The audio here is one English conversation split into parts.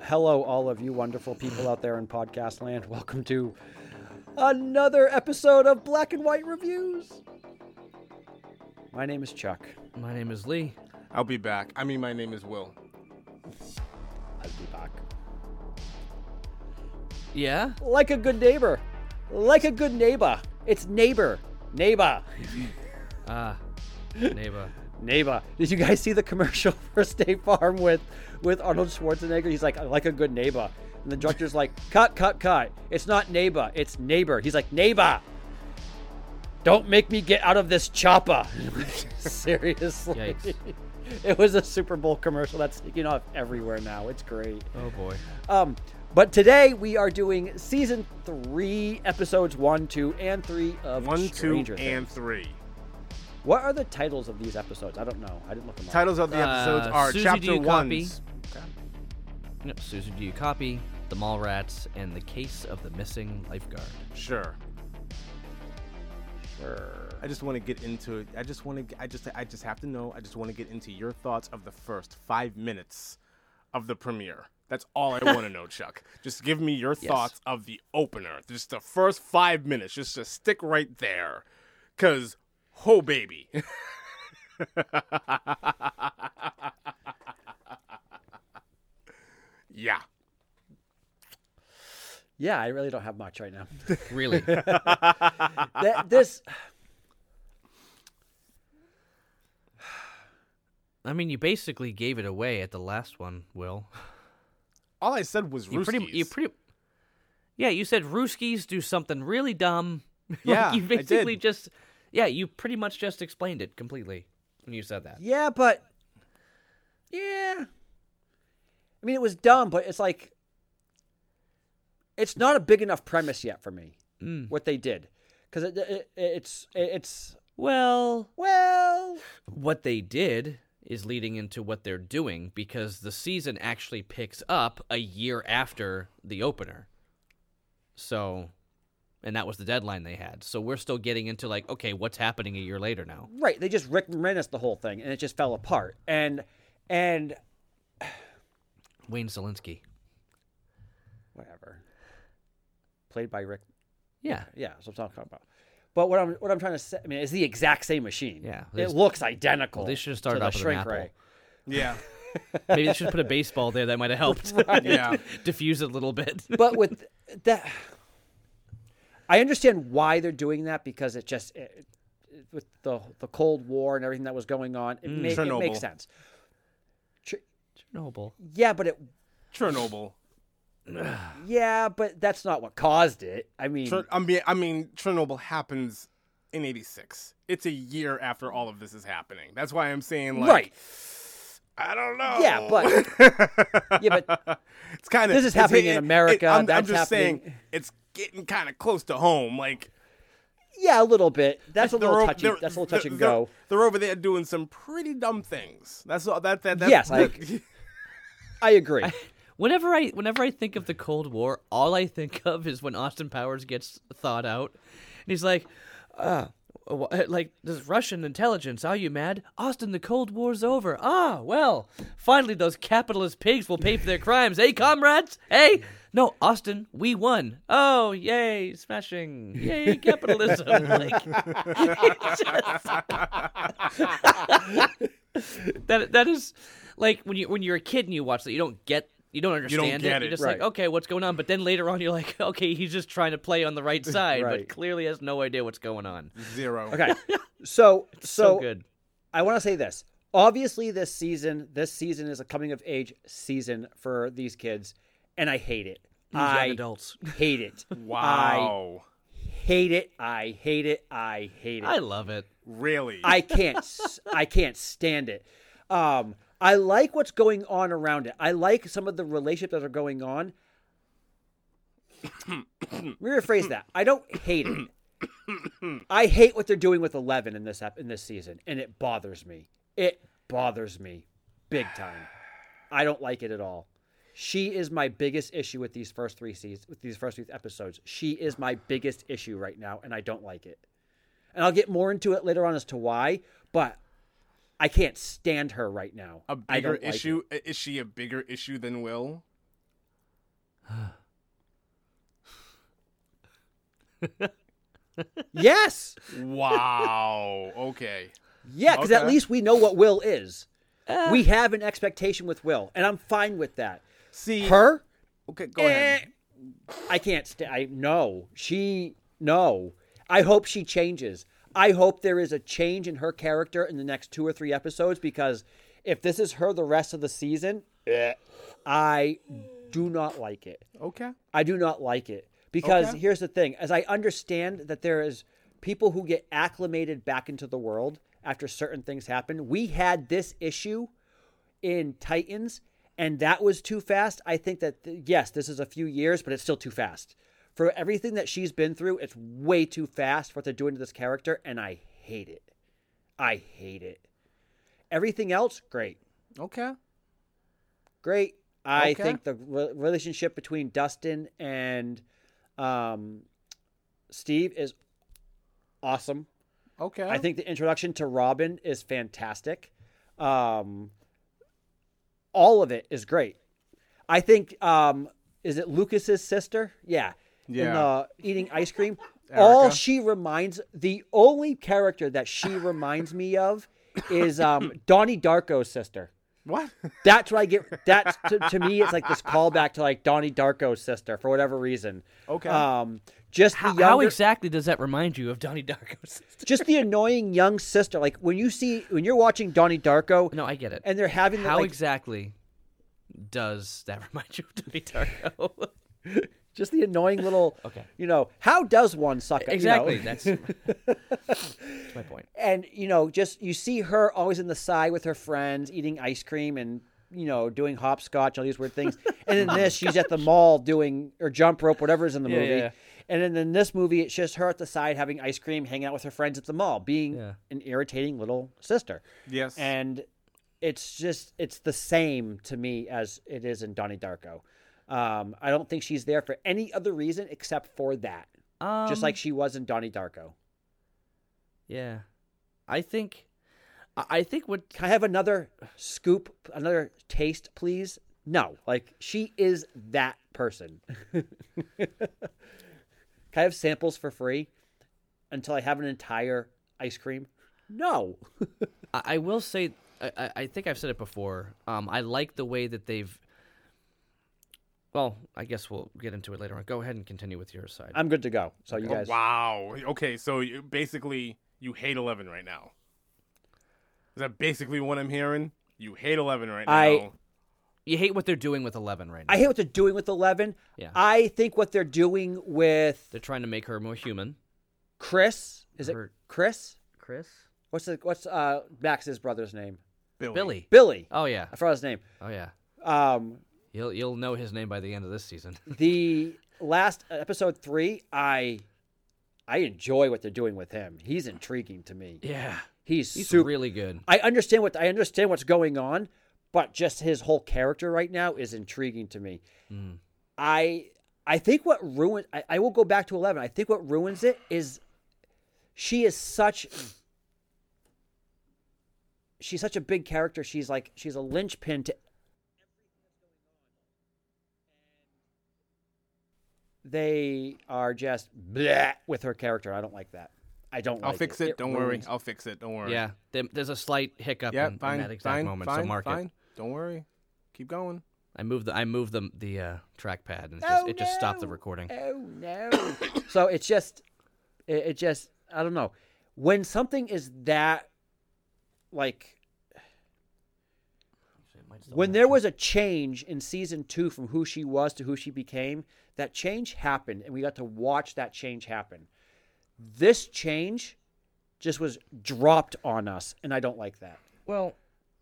Hello, all of you wonderful people out there in podcast land. Welcome to another episode of Black and White Reviews. My name is Chuck. My name is Lee. I'll be back. My name is Will. I'll be back. Yeah? Like a good neighbor. Like a good neighbor. It's neighbor. Neighbor. Neighbor. Neighbor. Did you guys see the commercial for State Farm with Arnold Schwarzenegger? He's like a good neighbor. And the director's like, cut. It's not neighbor. It's neighbor. He's like, neighbor. Don't make me get out of this chopper. Seriously. Yikes. It was a Super Bowl commercial that's taking off everywhere now. It's great. Oh, boy. But today we are doing season 3, episodes 1, 2, and 3 of 1, 2, Stranger and Things. 3. What are the titles of these episodes? I don't know. I didn't look them up. Titles of the episodes are Susie, Chapter do you 1. copy? Yep, Susie, do you copy? The Mallrats and the Case of the Missing Lifeguard. Sure. Sure. I just want to get into it. I just have to know. I just want to get into your thoughts of the first 5 minutes of the premiere. That's all I want to know, Chuck. Just give me your thoughts of the opener. Just the first 5 minutes. Just to stick right there. Because, oh, baby. Yeah. Yeah, I really don't have much right now. Really? This. I mean, you basically gave it away at the last one, Will. All I said was Rooskies. You said Rooskies do something really dumb. Yeah, you basically I did. you pretty much just explained it completely when you said that. Yeah, but. Yeah. I mean, it was dumb, but it's like. It's not a big enough premise yet for me. What they did, because it's Well, well. what they did is leading into what they're doing because the season actually picks up a year after the opener. So, and that was the deadline they had. So we're still getting into like, okay, what's happening a year later now? Right, they just Rick Moranis the whole thing, and it just fell apart. And Wayne Selinsky. whatever. Played by Rick. Yeah. Yeah, that's what I'm talking about. But what I'm trying to say, I mean, it's the exact same machine. Yeah, it looks identical. Well, they should have started to off the with shrink an apple. ray. Yeah. Maybe they should have put a baseball there. That might have helped. Yeah. Diffuse it a little bit. But with that, I understand why they're doing that because with the Cold War and everything that was going on, it makes sense. Chernobyl. Yeah, but Chernobyl. yeah, but that's not what caused it. I mean, Chernobyl happens in '86. It's a year after all of this is happening. That's why I'm saying, like, right? I don't know. Yeah, but it's kind of this is happening in America. I'm that's just happening. saying it's getting kind of close to home. Like, yeah, a little bit. That's a they're little over- touchy. they're- That's a little touch and they're- go. They're over there doing some pretty dumb things. That's all. That's Yes, I agree. Whenever I think of the Cold War, all I think of is when Austin Powers gets thawed out, and he's like, this Russian intelligence, are you mad? Austin, the Cold War's over. Ah, well, finally those capitalist pigs will pay for their crimes. Hey, comrades? Hey? No, Austin, we won. Oh, yay, smashing. Yay, capitalism. That is, like, when you're a kid and you watch that, you don't understand get it. it. You're just Right. like, okay, what's going on? But then later on, you're like, okay, he's just trying to play on the right side, Right. but clearly has no idea what's going on. Zero. Okay, so So good. I want to say this. Obviously, this season is a coming of age season for these kids, and I hate it. Young adults. Hate it. Wow. Hate it. I hate it. I hate it. I love it. Really? I can't stand it. I like what's going on around it. I like some of the relationships that are going on. Let me rephrase that. I don't hate it. I hate what they're doing with 11 in this season, and it bothers me. It bothers me big time. I don't like it at all. She is my biggest issue with these first three episodes. She is my biggest issue right now, and I don't like it. And I'll get more into it later on as to why, but I can't stand her right now. A bigger issue? Is she a bigger issue than Will? Yes. Wow. Okay. Yeah, because at Okay. least we know what Will is. We have an expectation with Will, and I'm fine with that. See. Her, Okay. Go ahead. I can't stand. No. I hope she changes. I hope there is a change in her character in the next 2 or 3 episodes, because if this is her the rest of the season, I do not like it. Okay. I do not like it, because Okay. here's the thing: as I understand that there is people who get acclimated back into the world after certain things happen. We had this issue in Titans, and that was too fast. I think that yes, this is a few years, but it's still too fast for everything that she's been through. It's way too fast for what they're doing to this character, and I hate it. I hate it. Everything else, great. Okay. Great. I Okay. think the relationship between Dustin and Steve is awesome. Okay. I think the introduction to Robin is fantastic. All of it is great. I think is it Lucas's sister? Yeah. In Yeah. eating ice cream. Erica. All she reminds, the only character that she reminds me of is Donnie Darko's sister. What? That's what I get. That's to me, it's like this callback to like Donnie Darko's sister for whatever reason. Okay. Just the How younger, exactly does that remind you of Donnie Darko's sister? just the annoying young sister. Like when you're watching Donnie Darko, No, I get it. and they're having How like, exactly does that remind you of Donnie Darko? just the annoying little. Okay. How does one suck? Exactly. That's my point. And just you see her always in the side with her friends eating ice cream and doing hopscotch, all these weird things. And in this, she's at the mall doing or jump rope, whatever is in the Yeah, movie. yeah. And then in this movie, it's just her at the side having ice cream, hanging out with her friends at the mall, being Yeah. an irritating little sister. Yes. And it's the same to me as it is in Donnie Darko. I don't think she's there for any other reason except for that. Just like she was in Donnie Darko. Yeah, I think what Can I have another scoop, another taste, please? No, like she is that person. Can I have samples for free until I have an entire ice cream? No. I will say, I think I've said it before. I like the way that they've. Well, I guess we'll get into it later on. Go ahead and continue with your side. I'm good to go. So you guys. Wow. Okay, so basically you hate 11 right now. Is that basically what I'm hearing? You hate 11 right now. You hate what they're doing with 11 right now. I hate what they're doing with 11. Yeah. I think what they're doing with They're trying to make her more human. Chris. Is it Her- Chris? Chris? What's Max's brother's name? Billy. Billy. Oh yeah. I forgot his name. Oh yeah. Um, You'll know his name by the end of this season. the last episode 3, I enjoy what they're doing with him. He's intriguing to me. Yeah. He's Super really good. I understand what's going on, but just his whole character right now is intriguing to me. Mm. I think what ruins I will go back to 11. I think what ruins it is she's such a big character. She's a linchpin to they are just bleh with her character. I don't like that. I don't I'll like fix it. Don't worry. ruins- I'll fix it. Don't worry. Yeah. There's a slight hiccup Yeah, in fine. that exact Fine. moment. Fine. So mark Fine. it. Don't worry. Keep going. I moved the trackpad and it just stopped the recording. Oh no. So it's just it just I don't know. When something is that like when there was a change in season 2 from who she was to who she became, that change happened and we got to watch that change happen. This change just was dropped on us and I don't like that. Well,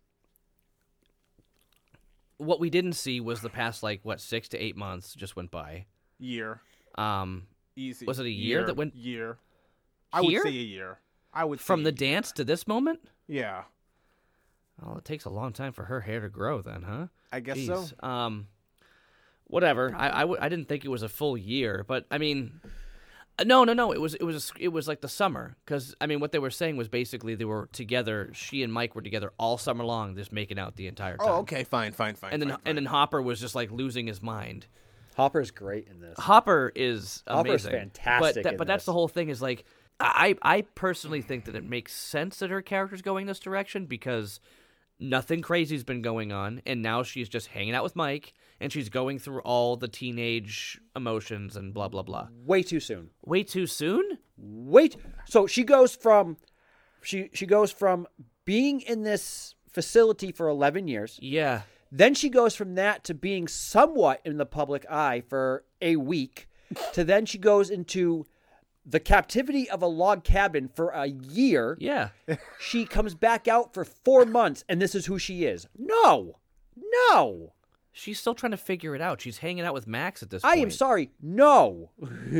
what we didn't see was the past 6 to 8 months just went by. Year. Easy. Was it a year that went- Year. I would Here? say a year. I would From say the a year. dance to this moment? Yeah. Well, it takes a long time for her hair to grow then, huh? I guess Jeez. so. Whatever. I didn't think it was a full year, but I mean, no. It was like the summer because I mean, what they were saying was basically they were together. She and Mike were together all summer long, just making out the entire time. Oh, okay. Fine. And then Hopper was just like losing his mind. Hopper's great in this. Hopper is amazing. Hopper's fantastic But in that's this. the whole thing is like, I personally think that it makes sense that her character's going this direction because nothing crazy's been going on, and now she's just hanging out with Mike, and she's going through all the teenage emotions and blah, blah, blah. Way too soon. Way too soon? So she goes from she goes from being in this facility for 11 years. Yeah. Then she goes from that to being somewhat in the public eye for a week, to then she goes into the captivity of a log cabin for a year. Yeah. She comes back out for 4 months, and this is who she is. No. She's still trying to figure it out. She's hanging out with Max at this I point. am sorry. No.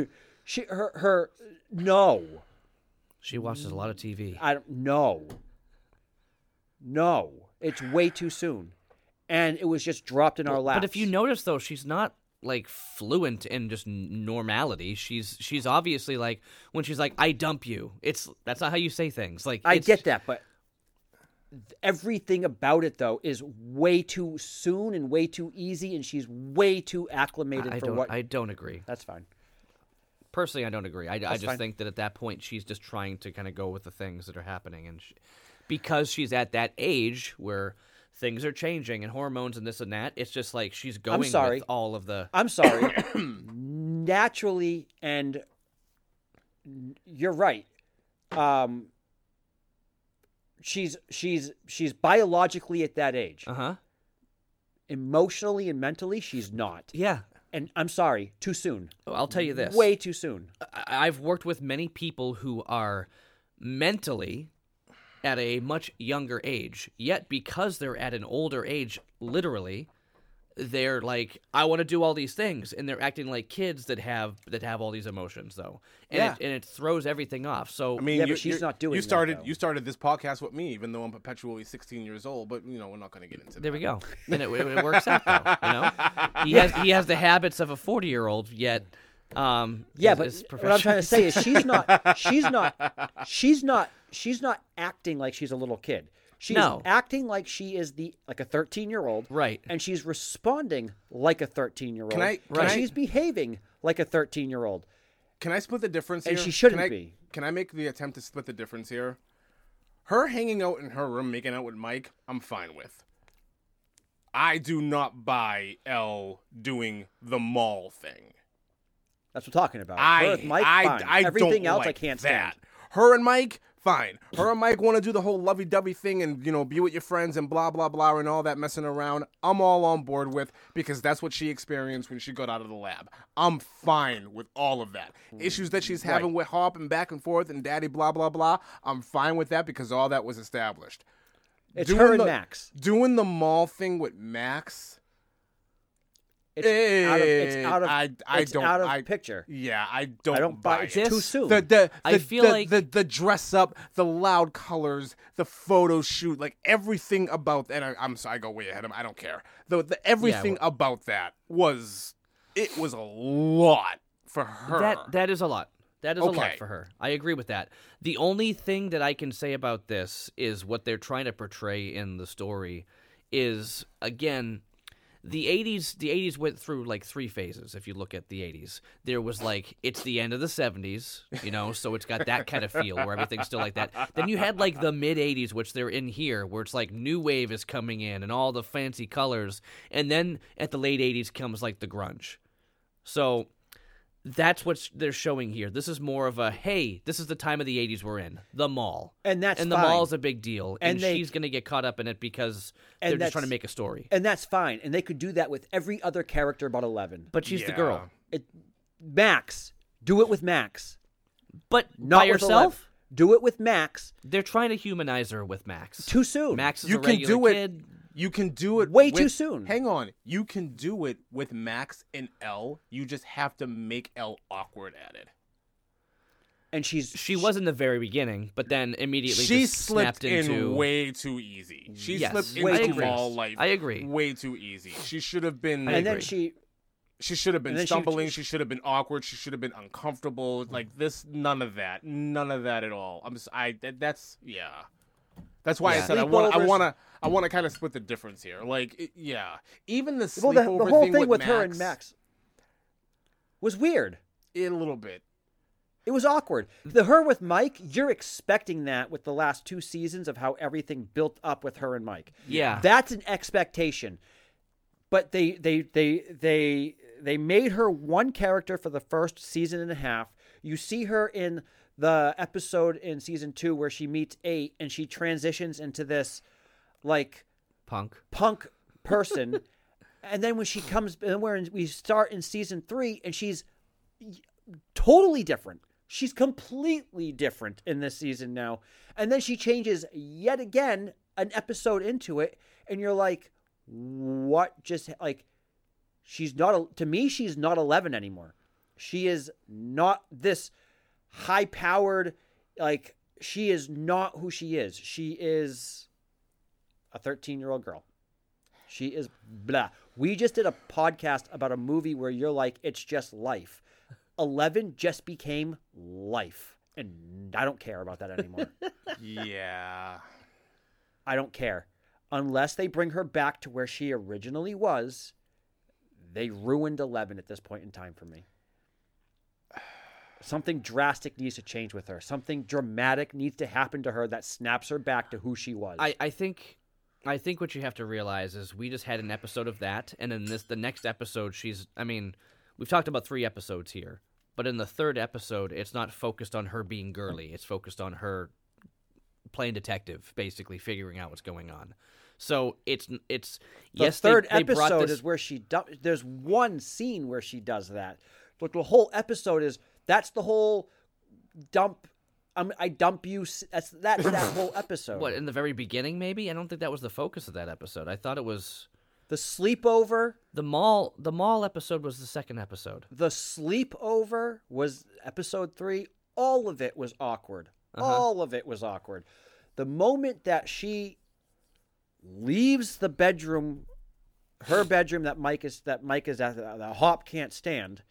No. She watches a lot of TV. I don't. No. It's way too soon. And it was just dropped in our laps. But if you notice, though, she's not like fluent in just normality. She's obviously like when she's like, "I dump you." That's not how you say things. Like I get that, but everything about it though is way too soon and way too easy, and she's way too acclimated for what. I don't agree. That's fine. Personally, I don't agree. I just fine. think that at that point she's just trying to kind of go with the things that are happening, and because she's at that age where things are changing and hormones and this and that, it's just like she's going with all of the... I'm sorry. Naturally, and you're right. She's biologically at that age. Uh-huh. Emotionally and mentally, she's not. Yeah. And I'm sorry, too soon. I'll tell you this. Way too soon. I've worked with many people who are mentally at a much younger age, yet because they're at an older age, literally, they're like, I want to do all these things, and they're acting like kids that have all these emotions, though, and it throws everything off. So I mean, but she's not doing. You started that, you started this podcast with me, even though I'm perpetually 16 years old. But we're not going to get into that. There we go, and it works out though. He has the habits of a 40-year-old, yet. But what I'm trying to say is she's not acting like she's a little kid. She's acting like she is like a 13-year-old. Right. And she's responding like a 13-year-old. She's behaving like a 13-year-old. Can I split the difference here? And she shouldn't be. Can I make the attempt to split the difference here? Her hanging out in her room, making out with Mike, I'm fine with. I do not buy Elle doing the mall thing. That's what I'm talking about. Her with Mike, fine. Everything don't else like I can't that. stand. Her and Mike, fine. Her and Mike want to do the whole lovey-dovey thing and, be with your friends and blah, blah, blah, and all that messing around. I'm all on board with, because that's what she experienced when she got out of the lab. I'm fine with all of that. Issues that she's having with Hop and back and forth and daddy blah, blah, blah, I'm fine with that because all that was established. It's her and Max. Doing the mall thing with Max... It's out of picture. Yeah, I don't buy it. It's too soon. I feel like the dress up, the loud colors, the photo shoot, like everything about that. I'm sorry, I go way ahead of him. I don't care. Everything about that was a lot for her. That is a lot. That is a lot for her. I agree with that. The only thing that I can say about this is what they're trying to portray in the story is, again, the 80s went through like 3 phases. If you look at the 80s, there was like, it's the end of the 70s, so it's got that kind of feel where everything's still like that. Then you had like the mid 80s, which they're in here, where it's like new wave is coming in and all the fancy colors. And then at the late 80s comes like the grunge. So that's what they're showing here. This is more of a, hey, this is the time of the 80s we're in, the mall. And the mall's a big deal. And she's going to get caught up in it because they're just trying to make a story. And that's fine. And they could do that with every other character but 11. But she's the girl. Max. Do it with Max. But not by yourself? Do it with Max. They're trying to humanize her with Max. Too soon. Max is a regular kid. You can do it way too soon. Hang on. You can do it with Max and Elle. You just have to make Elle awkward at it. And she was in the very beginning, but then immediately she just slipped snapped into way too easy. She slipped way into too mall life. I agree. Way too easy. She should have been. And then she should have been stumbling. She should have been awkward. She should have been uncomfortable. Like this, none of that at all. That's why I said I want to kind of split the difference here. Like, even the sleepover the whole thing with Max, her and Max. was weird. A little bit. It was awkward. Her with Mike, you're expecting that with the last 2 seasons of how everything built up with her and Mike. Yeah. That's an expectation. But they made her one character for the first season and a half. You see her in the episode in season 2 where she meets 8 and she transitions into this like Punk person. And then when she comes, and we start in season 3 and she's totally different. She's completely different in this season now. And then she changes yet again an episode into it. And you're like, what just, like, she's not, to me, she's not 11 anymore. She is not this high-powered, like, she is not who she is. She is a 13-year-old girl. She is blah. We just did a podcast about a movie where you're like, it's just life. 11 just became life. And I don't care about that anymore. Yeah. I don't care. Unless they bring her back to where she originally was, they ruined 11 at this point in time for me. Something drastic needs to change with her. Something dramatic needs to happen to her that snaps her back to who she was. I think what you have to realize is we just had an episode of that, and in the next episode, we've talked about 3 episodes here, but in the 3rd episode, it's not focused on her being girly. It's focused on her playing detective, basically figuring out what's going on. So it's the yes, third they brought episode this... is where there's one scene where she does that, but the whole episode that's the whole dump. I dump you. That's that whole episode. What, in the very beginning? Maybe I don't think that was the focus of that episode. I thought it was the sleepover. The mall episode was the 2nd episode. The sleepover was episode 3. All of it was awkward. All of it was awkward. The moment that she leaves the bedroom, her bedroom that Mike is at, that Hop can't stand.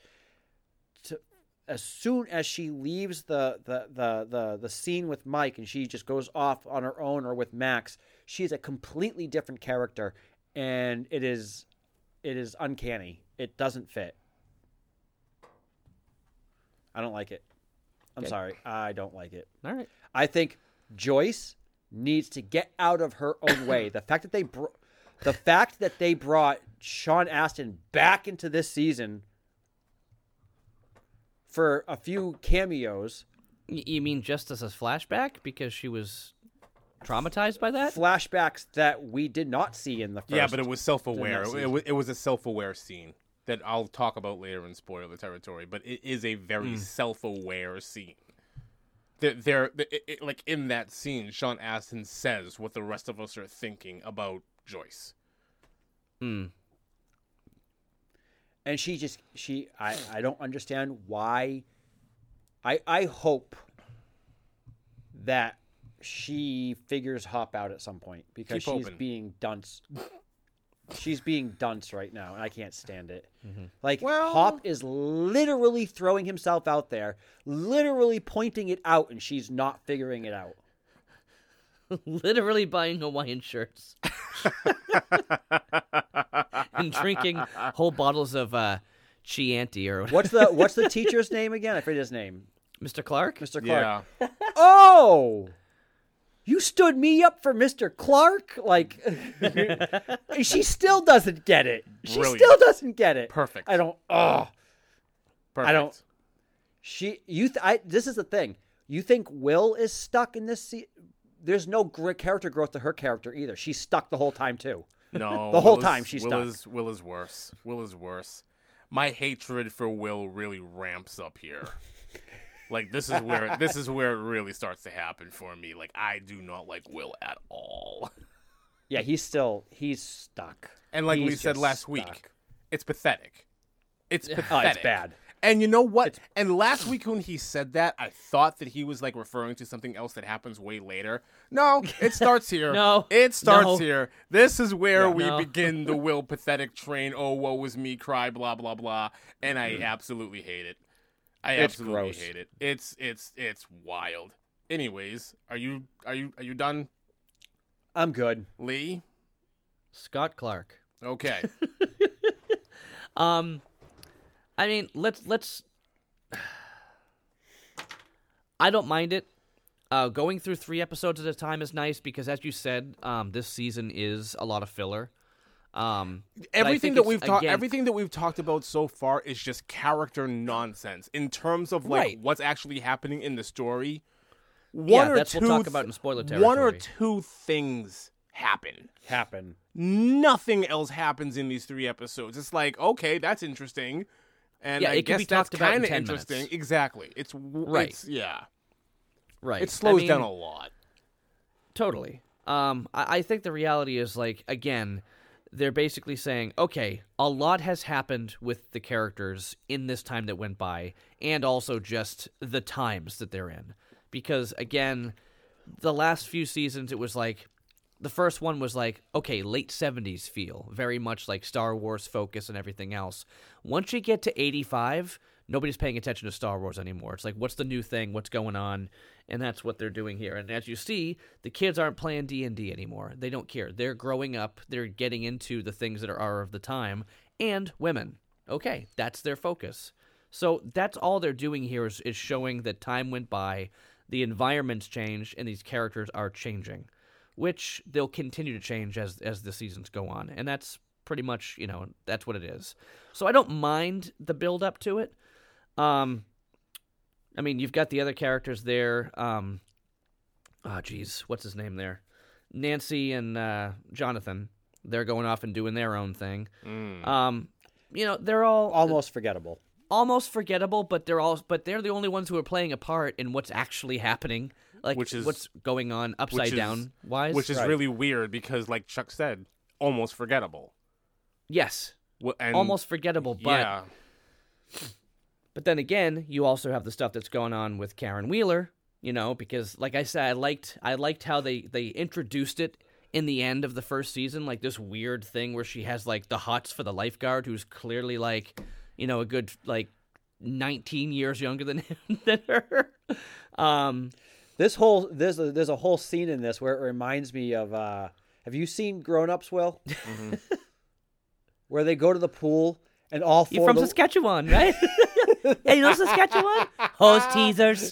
As soon as she leaves the scene with Mike and she just goes off on her own or with Max, she's a completely different character, and it is uncanny. It doesn't fit. I don't like it. I'm sorry. I don't like it. All right. I think Joyce needs to get out of her own way. The fact that they brought Sean Astin back into this season for a few cameos. You mean just as a flashback because she was traumatized by that? Flashbacks that we did not see in the first. Yeah, but it was self-aware. season. It was a self-aware scene that I'll talk about later in spoiler territory, but it is a very self-aware scene. Like in that scene, Sean Astin says what the rest of us are thinking about Joyce. And I don't understand why. I hope that she figures Hop out at some point because she's being dunce. She's being dunce right now, and I can't stand it. Like, Hop is literally throwing himself out there, literally pointing it out, and she's not figuring it out. Literally buying Hawaiian shirts. And drinking whole bottles of Chianti or What's the teacher's name again? I forget his name. Mr. Clark? Mr. Clark. Yeah. Oh! You stood me up for Mr. Clark? Like, she still doesn't get it. She Brilliant. still doesn't get it. Perfect. I don't. Perfect. I don't. This is the thing. You think Will is stuck in this? There's no character growth to her character either. She's stuck the whole time too. No, the whole time she's stuck. Will is worse. Will is worse. My hatred for Will really ramps up here. Like this is where it really starts to happen for me. Like I do not like Will at all. Yeah, he's stuck. And like we He's said just last stuck. week, it's pathetic. It's pathetic. Oh, it's bad. And you know what? And last week when he said that, I thought that he was like referring to something else that happens way later. No, it starts here. No. It starts No. here. This is where we No. begin the Will pathetic train. Oh, woe is me, cry, blah, blah, blah. And I absolutely hate it. It's Absolutely gross. hate it. It's wild. Anyways, are you done, I'm good. Lee? Scott Clark. Okay. I mean, let's. I don't mind it. Going through 3 episodes at a time is nice because, as you said, this season is a lot of filler. Everything that we've talked about so far is just character nonsense in terms of what's actually happening in the story. We'll talk about in spoiler territory. 1 or 2 things happen. Nothing else happens in these 3 episodes. It's like, okay, that's interesting, and I guess that's kind of interesting. Minutes. Exactly. It's right. Right. It slows down a lot. Totally. I think the reality is, like, again, they're basically saying, okay, a lot has happened with the characters in this time that went by, and also just the times that they're in. Because, again, the last few seasons, it was like, the first one was like, okay, late 70s feel, very much like Star Wars focus and everything else. Once you get to 85, nobody's paying attention to Star Wars anymore. It's like, what's the new thing? What's going on? And that's what they're doing here. And as you see, the kids aren't playing D&D anymore. They don't care. They're growing up. They're getting into the things that are of the time. And women. Okay, that's their focus. So that's all they're doing here is showing that time went by, the environment's changed, and these characters are changing, which they'll continue to change as the seasons go on. And that's pretty much, that's what it is. So I don't mind the build-up to it. I mean, you've got the other characters there. What's his name there? Nancy and Jonathan. They're going off and doing their own thing. They're all almost forgettable. Almost forgettable, but they're the only ones who are playing a part in what's actually happening, like what's going on upside down wise. Which is really weird because, like Chuck said, almost forgettable. Yes, almost forgettable, but. Yeah. But then again, you also have the stuff that's going on with Karen Wheeler, because like I said, I liked how they introduced it in the end of the first season, like this weird thing where she has like the hots for the lifeguard who's clearly like, a good like 19 years younger than her. There's a whole scene in this where it reminds me of have you seen Grown Ups, Will? Mm-hmm. Where they go to the pool and all 4 You're from Saskatchewan, right? Hey, you know Saskatchewan? Hose teasers.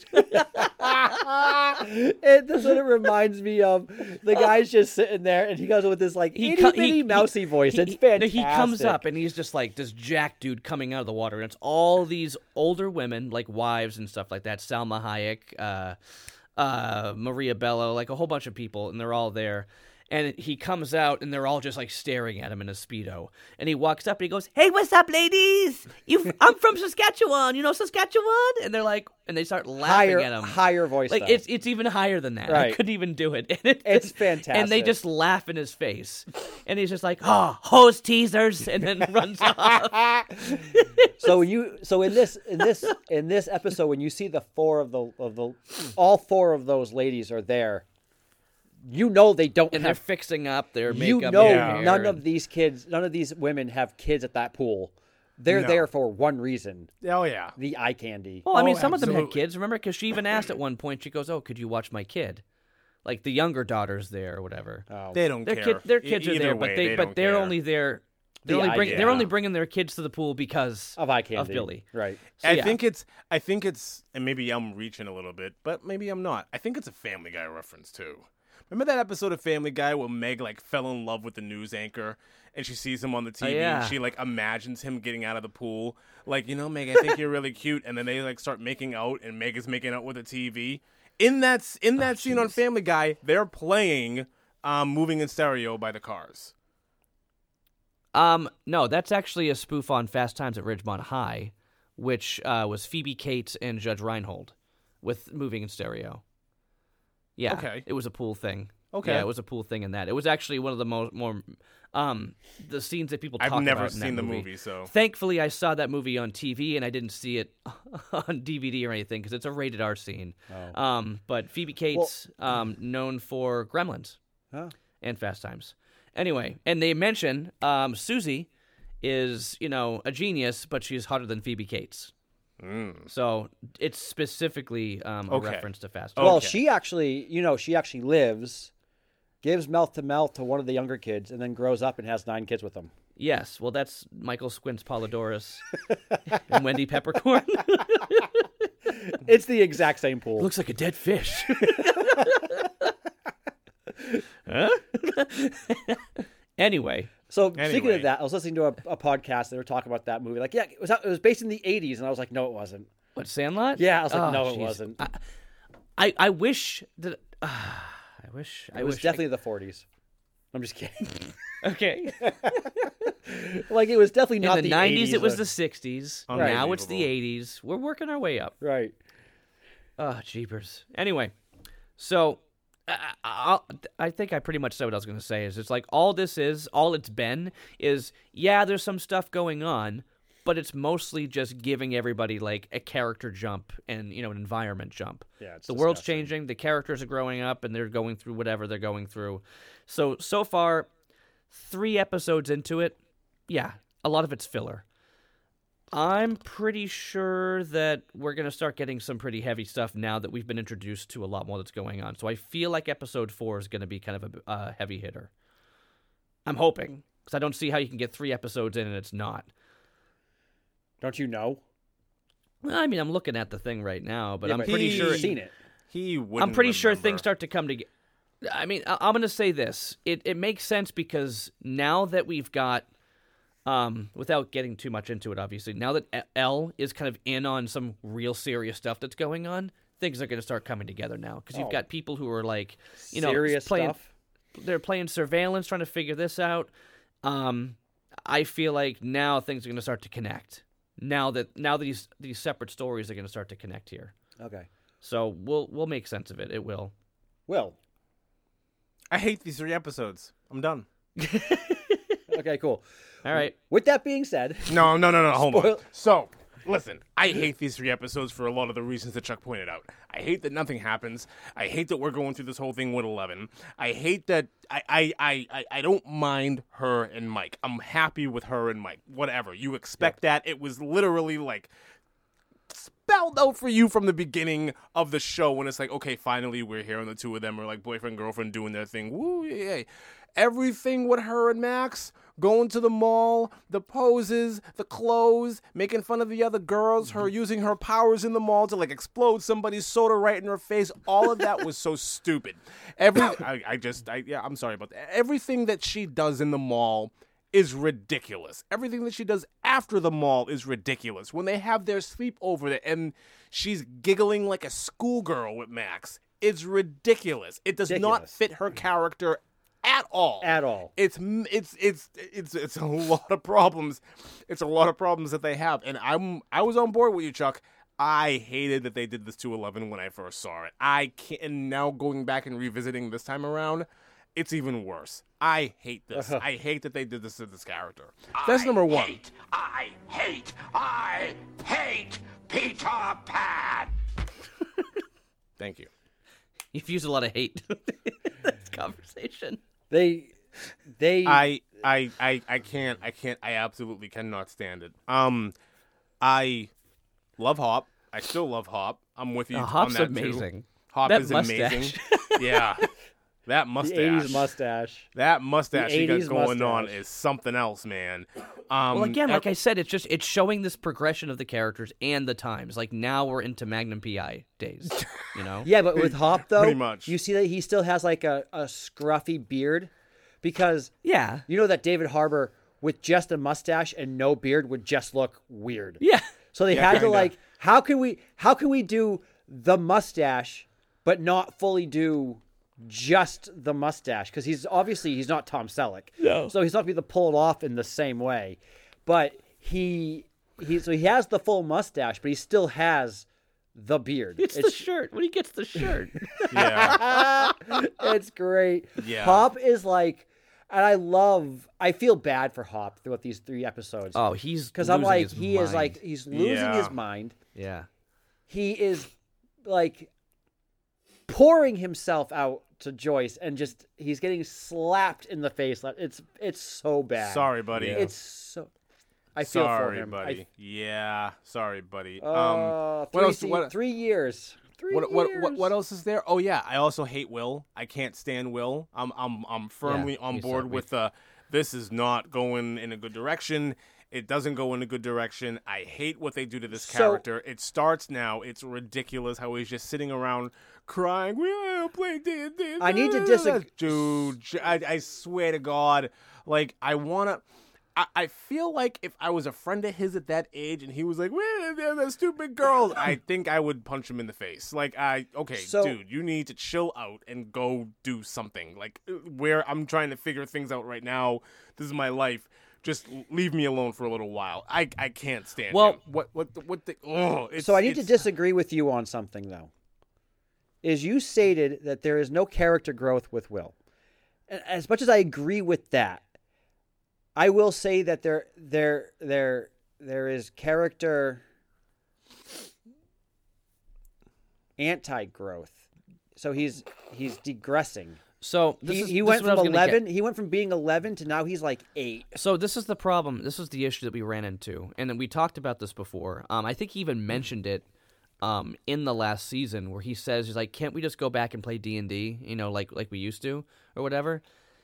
That's what it reminds me of. The guy's just sitting there, and he goes with this like itty-bitty mousy voice. It's fantastic. He comes up, and he's just like this jack dude coming out of the water, and it's all these older women, like wives and stuff like that. Salma Hayek, Maria Bello, like a whole bunch of people, and they're all there. And he comes out, and they're all just, like, staring at him in a Speedo. And he walks up, and he goes, "Hey, what's up, ladies? I'm from Saskatchewan. You know Saskatchewan?" And they're like, and they start laughing at him. Higher voice, like, though. It's even higher than that. Right. I couldn't even do it. And it's fantastic. And they just laugh in his face. And he's just like, "Oh, hose teasers," and then runs off. So in this episode, when you see all 4 of those ladies are there, they don't and have... they're fixing up their makeup. None of these women have kids at that pool. They're there for one reason. Oh, yeah. The eye candy. Well, I mean, some of them had kids. Remember, because she even asked at one point, she goes, "Oh, could you watch my kid?" Like the younger daughter's there or whatever. Oh. They don't care. Their kids are there, way, but they're only there. They're only bringing their kids to the pool because of eye candy. Of Billy. Right. So, I think it's, and maybe I'm reaching a little bit, but maybe I'm not. I think it's a Family Guy reference too. Remember that episode of Family Guy where Meg like fell in love with the news anchor and she sees him on the TV and she like imagines him getting out of the pool, like, Meg, I think you're really cute, and then they like start making out and Meg is making out with the TV. In that scene on Family Guy, they're playing Moving in Stereo by the Cars. No, that's actually a spoof on Fast Times at Ridgemont High, which was Phoebe Cates and Judge Reinhold with Moving in Stereo. Yeah, okay. It was a pool thing. Okay. Yeah, it was a pool thing in that. It was actually one of the more the scenes that people talk about. I've never in seen the movie. movie, so... Thankfully, I saw that movie on TV, and I didn't see it on DVD or anything, because it's a rated R scene. Oh. But Phoebe Cates, known for Gremlins and Fast Times. Anyway, and they mention Susie is, a genius, but she's hotter than Phoebe Cates. So it's specifically a reference to Fast Times. Well, she actually lives, gives mouth to mouth to one of the younger kids, and then grows up and has 9 kids with them. Yes, well, that's Michael Squints Polydorus and Wendy Peppercorn. It's the exact same pool. Looks like a dead fish. Huh? Anyway. So speaking of that, I was listening to a podcast. They were talking about that movie. Like, yeah, it was based in the 80s. And I was like, no, it wasn't. What, Sandlot? Yeah, I was like, Oh, no, it jeez. wasn't. I wish that... I wish... It was definitely the 40s. I'm just kidding. Okay. Like, it was definitely In not the the 90s, 80s. it was the 60s. Now it's the Unbelievable. 80s. We're working our way up. Right. Oh, jeepers. Anyway, so I think I pretty much said what I was going to say. Is it's like all it's been is, yeah, there's some stuff going on, but it's mostly just giving everybody like a character jump and, you know, an environment jump. Yeah, it's the world's disgusting. changing, the characters are growing up, and they're going through whatever they're going through. So far, 3 episodes into it, yeah, a lot of it's filler. I'm pretty sure that we're going to start getting some pretty heavy stuff now that we've been introduced to a lot more that's going on. So I feel like episode 4 is going to be kind of a heavy hitter. I'm hoping, because I don't see how you can get 3 episodes in and it's not. Don't you know? I mean, I'm looking at the thing right now, but Yeah, I'm pretty sure you've seen it. He wouldn't I'm pretty sure remember. things start to come together. I mean, I'm going to say this. It makes sense because now that we've got, without getting too much into it, obviously, now that Elle is kind of in on some real serious stuff that's going on, things are going to start coming together now. Because you've got people who are like, you know, Serious playing, stuff. they're playing surveillance, trying to figure this out. I feel like now things are going to start to connect. Now that these separate stories are going to start to connect here. Okay. So we'll make sense of it. It will. Will. I hate these 3 episodes. I'm done. Okay, cool. All right. With that being said, No. Hold on. Spoil- So, listen, I hate these 3 episodes for a lot of the reasons that Chuck pointed out. I hate that nothing happens. I hate that we're going through this whole thing with 11. I hate that I don't mind her and Mike. I'm happy with her and Mike. Whatever. You expect that. It was literally like spelled out for you from the beginning of the show when it's like, okay, finally we're here and the two of them are like boyfriend, girlfriend doing their thing. Woo, yay. Everything with her and Max, going to the mall, the poses, the clothes, making fun of the other girls, her using her powers in the mall to like explode somebody's soda right in her face. All of that was so stupid. I'm sorry about that. Everything that she does in the mall is ridiculous. Everything that she does after the mall is ridiculous. When they have their sleepover and she's giggling like a schoolgirl with Max, it's ridiculous. It does not Ridiculous. fit her character at all. At all. It's a lot of problems. It's a lot of problems that they have, and I was on board with you, Chuck. I hated that they did this to 11 when I first saw it. I can't. And now going back and revisiting this time around, it's even worse. I hate this. I hate that they did this to this character. That's number 1. I hate Peter Pan. Thank you. You've used a lot of hate in this conversation. They I can't. I absolutely cannot stand it. I love Hop. I still love Hop. I'm with you Hop's on that amazing. too. Hop That is mustache. amazing. Yeah. That the mustache. 80s mustache. That mustache The he got 80s going on mustache. is something else, man. Well, again, like I said, it's showing this progression of the characters and the times. Like now we're into Magnum PI days, you know? Yeah, but with Hop though, Pretty much. you see that he still has like a scruffy beard, because Yeah. you know that David Harbour with just a mustache and no beard would just look weird. Yeah. So they Yeah, had to kinda. like, how can we do the mustache but not fully do just the mustache? Because he's not Tom Selleck. No. So he's not going to be able to pull it off in the same way. But he has the full mustache, but he still has the beard. It's the shirt. When he gets the shirt. yeah. It's great. Yeah. Hop is like, and I feel bad for Hop throughout these 3 episodes. Oh, he's Because I'm losing like, his he is mind. like, he's losing Yeah. his mind. Yeah. He is like pouring himself out to Joyce, and just he's getting slapped in the face. It's so bad. Sorry, buddy. It's so. I feel for Sorry, him. buddy. Yeah. Sorry, buddy. 3 what else? What, 3 years. 3 what, years. what else is there? Oh yeah, I also hate Will. I can't stand Will. I'm firmly Yeah, on he's board so with this is not going in a good direction. It doesn't go in a good direction. I hate what they do to this character. It starts now. It's ridiculous how he's just sitting around crying. We are playing D&D. I need to disagree. Dude, I swear to God, like, I feel like if I was a friend of his at that age and he was like, well, they're the stupid girls, I think I would punch him in the face. Like, dude, you need to chill out and go do something. Like, where I'm trying to figure things out right now, this is my life. Just leave me alone for a little while. I can't stand him. So I need to disagree with you on something, though. Is you stated that there is no character growth with Will. And as much as I agree with that, I will say that there is character anti-growth. So he's degressing. So he went from 11. He went from being 11 to now he's like 8. So this is the problem. This is the issue that we ran into, and then we talked about this before. I think he even mentioned it in the last season, where he says he's like, "Can't we just go back and play D&D? You know, like we used to, or whatever."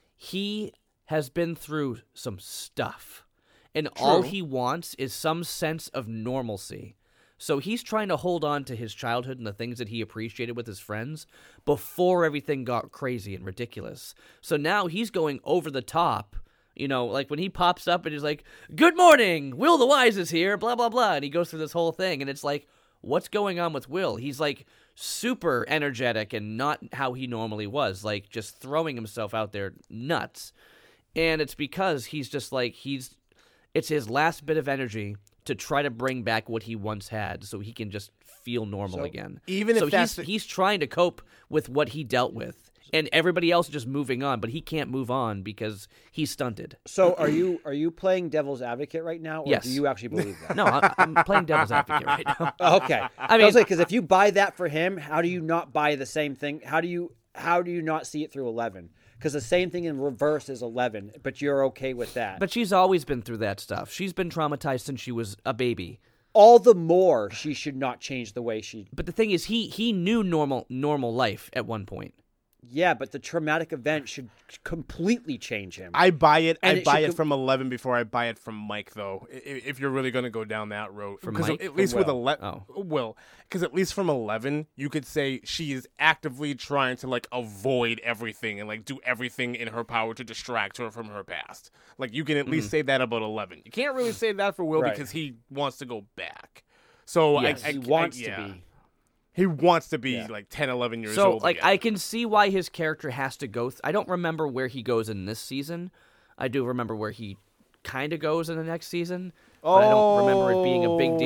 He has been through some stuff, and all he wants is some sense of normalcy. So he's trying to hold on to his childhood and the things that he appreciated with his friends before everything got crazy and ridiculous. So now he's going over the top, you know, like when he pops up and he's like, "Good morning, Will the Wise is here, blah, blah, blah." And he goes through this whole thing, and it's like, what's going on with Will? He's like super energetic and not how he normally was, like just throwing himself out there nuts. And it's because he's just like, it's his last bit of energy to try to bring back what he once had so he can just feel normal again. Even if he's trying to cope with what he dealt with, and everybody else is just moving on, but he can't move on because he's stunted. So are you playing devil's advocate right now, or Yes. do you actually believe that? No, I'm playing devil's advocate right now. Okay. I mean, because if you buy that for him, how do you not buy the same thing? How do you not see it through 11? Because the same thing in reverse is 11, but you're okay with that. But she's always been through that stuff. She's been traumatized since she was a baby. All the more she should not change the way she... But the thing is, he knew normal life at one point. Yeah, but the traumatic event should completely change him. I buy it. And I it buy should it from 11 before I buy it from Mike, though. If you're really going to go down that road, From because Mike? at least From with Will. 11, Will, because at least from 11, you could say she is actively trying to like avoid everything and like do everything in her power to distract her from her past. Like you can at least say that about 11. You can't really say that for Will Right. because he wants to go back. So Yes, he wants to be. He wants to be like 10, 11 years So, old. like, again. I can see why his character has to go. I don't remember where he goes in this season. I do remember where he kind of goes in the next season, but I don't remember it being a big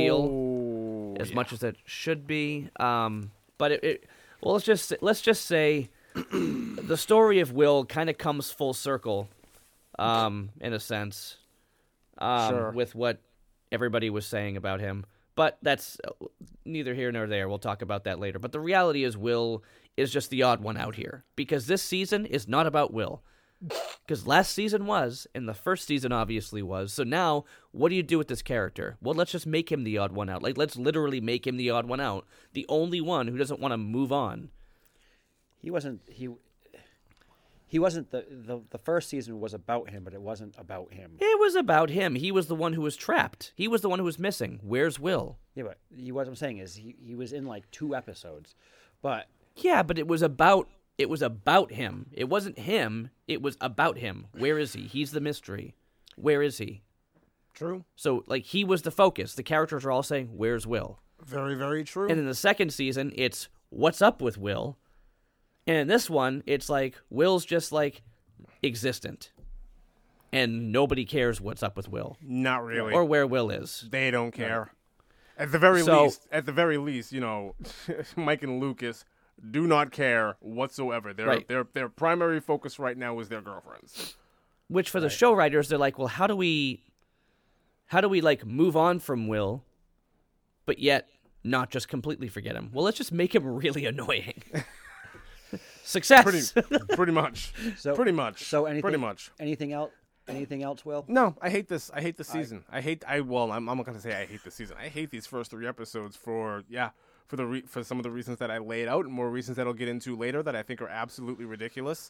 deal as much as it should be. But well, let's just say the story of Will kind of comes full circle, in a sense, Sure. with what everybody was saying about him. But that's neither here nor there. We'll talk about that later. But the reality is Will is just the odd one out here. Because this season is not about Will. Because last season was, and the first season obviously was. So now, what do you do with this character? Well, let's just make him the odd one out. Like, let's literally make him the odd one out. The only one who doesn't want to move on. He wasn't the first season was about him, but it wasn't about him. It was about him. He was the one who was trapped. He was the one who was missing. Where's Will? Yeah, but what I'm saying is he was in like 2 episodes. But Yeah, but it was about him. It wasn't him. It was about him. Where is he? He's the mystery. Where is he? True. So, like, he was the focus. The characters are all saying, "Where's Will?" Very, very true. And in the second season, it's what's up with Will. And in this one, it's like Will's just like existent, and nobody cares what's up with Will Not really. or where Will is. They don't care. At the very least, you know, Mike and Lucas do not care whatsoever. Their primary focus right now is their girlfriends. Which for the show writers, they're like, well, how do we like move on from Will, but yet not just completely forget him? Well, let's just make him really annoying. Success. Pretty much. Pretty much. So pretty much. Anything else? Anything else, Will? No, I hate this. I hate the season. I'm not gonna say I hate the season. I hate these first 3 episodes for some of the reasons that I laid out, and more reasons that I'll get into later that I think are absolutely ridiculous.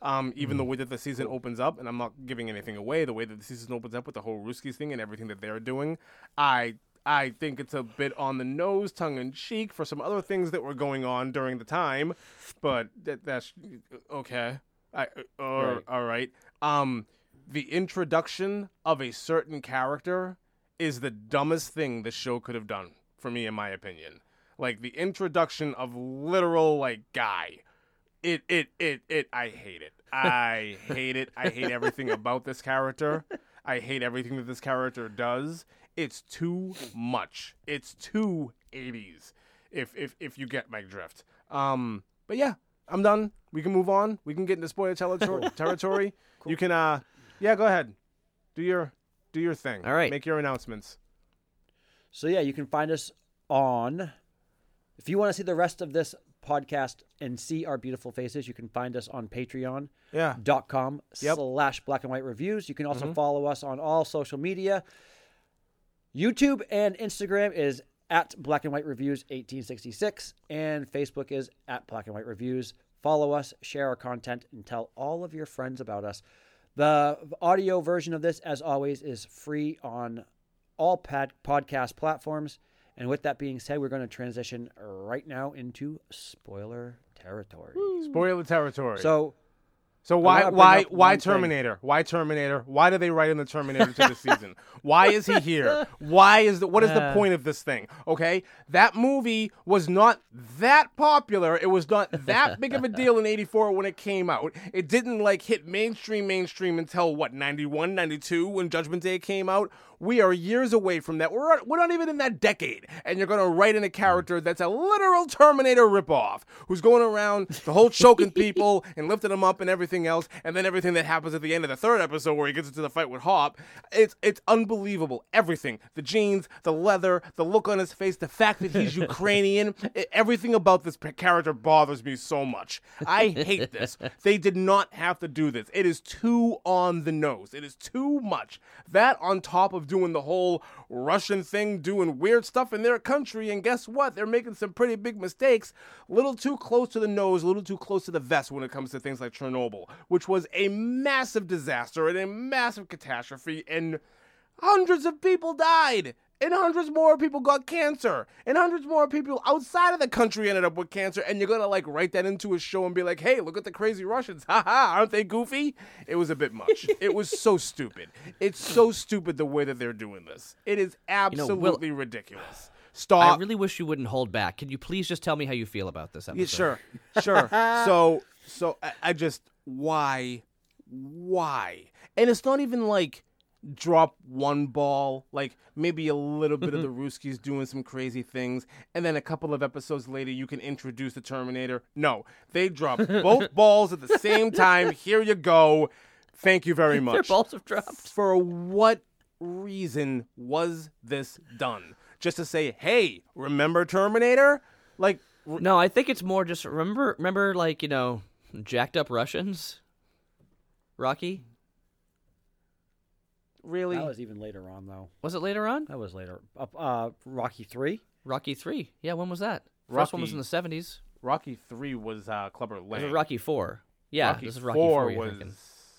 Even the way that the season opens up, and I'm not giving anything away, the way that the season opens up with the whole Ruskies thing and everything that they're doing, I think it's a bit on the nose, tongue-in-cheek, for some other things that were going on during the time, but that's okay. All right. The introduction of a certain character is the dumbest thing the show could have done, for me, in my opinion. Like, the introduction of literal, like, guy. I hate it. I hate it. I hate everything about this character. I hate everything that this character does. It's too much. It's too 80s, if you get my drift. But yeah, I'm done. We can move on. We can get into spoiler territory. Cool. You can, go ahead. Do your thing. All right. Make your announcements. So yeah, you can find us on, if you want to see the rest of this podcast and see our beautiful faces, you can find us on patreon.com/blackandwhite-reviews. You can also follow us on all social media. YouTube and Instagram is at Black and White Reviews 1866, and Facebook is at Black and White Reviews. Follow us, share our content, and tell all of your friends about us. The audio version of this, as always, is free on all podcast platforms. And with that being said, we're going to transition right now into spoiler territory. Spoiler territory. So why Terminator? Why Terminator? Why do they write in the Terminator to the season? Why is he here? What is the point of this thing? Okay, that movie was not that popular. It was not that big of a deal in '84 when it came out. It didn't like hit mainstream until what, 91, 92 when Judgment Day came out. We are years away from that. We're not even in that decade. And you're going to write in a character that's a literal Terminator ripoff, who's going around the whole choking people and lifting them up and everything else. And then everything that happens at the end of the third episode where he gets into the fight with Hop. It's unbelievable. Everything. The jeans, the leather, the look on his face, the fact that he's Ukrainian. Everything about this character bothers me so much. I hate this. They did not have to do this. It is too on the nose. It is too much. That on top of doing the whole Russian thing, doing weird stuff in their country, and guess what? They're making some pretty big mistakes. A little too close to the nose, a little too close to the vest when it comes to things like Chernobyl, which was a massive disaster and a massive catastrophe, and hundreds of people died. And hundreds more people got cancer. And hundreds more people outside of the country ended up with cancer. And you're going to like write that into a show and be like, hey, look at the crazy Russians. Ha ha, aren't they goofy? It was a bit much. It was so stupid. It's so stupid the way that they're doing this. It is absolutely ridiculous. Stop. I really wish you wouldn't hold back. Can you please just tell me how you feel about this episode? Yeah, sure. So I just, why? And it's not even like drop one ball, like maybe a little bit of the Ruskies doing some crazy things, and then a couple of episodes later you can introduce the Terminator. No, they drop both balls at the same time. Here you go. Thank you very much. Their balls have dropped. For what reason was this done? Just to say, hey, remember Terminator? Like, no, I think it's more just remember like, jacked up Russians? Rocky? Really? That was even later on, though. Was it later on? That was later. Rocky 3? Rocky 3. Yeah, when was that? First one was in the 70s. Rocky 3 was Clubber Lang. It was Rocky 4. Yeah, Rocky this is Rocky 4 was thinking.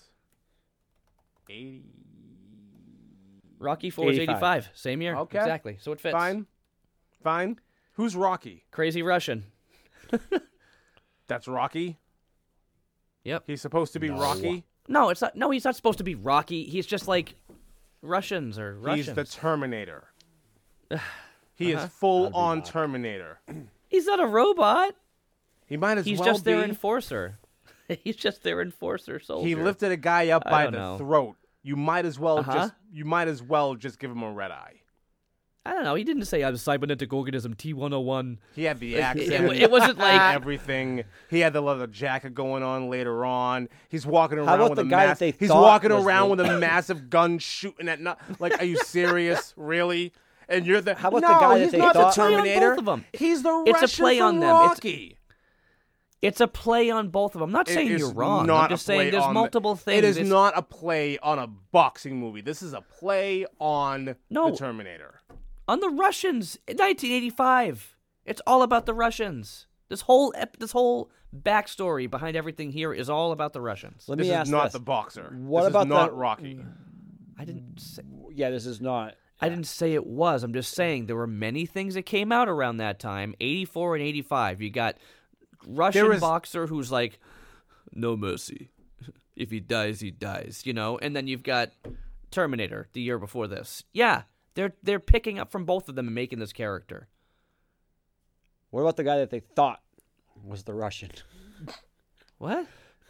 80. Rocky 4 is 85. Same year. Okay. Exactly. So it fits. Fine. Who's Rocky? Crazy Russian. That's Rocky? Yep. He's supposed to be Rocky? No, it's not. No, he's not supposed to be Rocky. He's just like Russians or Russians. He's the Terminator. He is full-on Terminator. He's not a robot. He might as well be. He's just their enforcer. He's just their enforcer soldier. He lifted a guy up by the throat. You might as well just give him a red eye. I don't know. He didn't say I'm cybernetic organism T101. He had the accent. It wasn't like everything. He had the leather jacket going on later on. He's walking around with a massive gun shooting at like, are you serious? Really? And you're the How about the guy that they thought? He's not the Terminator. Both of them. He's the Russian It's a play on them. Rocky. It's a play on both of them. I'm not saying you're wrong. I'm just saying there's multiple things. It is not a play on a boxing movie. This is a play on the Terminator. On the Russians in 1985. It's all about the Russians. This whole backstory behind everything here is all about the Russians. Let This me is ask not this. the boxer. What this about is not the- Rocky? I didn't say, Yeah, this is not. I didn't say it was. I'm just saying there were many things that came out around that time, 84 and 85. You got Russian is- boxer who's like, no mercy. If he dies, he dies, you know? And then you've got Terminator the year before this. Yeah, they're picking up from both of them and making this character. What about the guy that they thought was the Russian? What?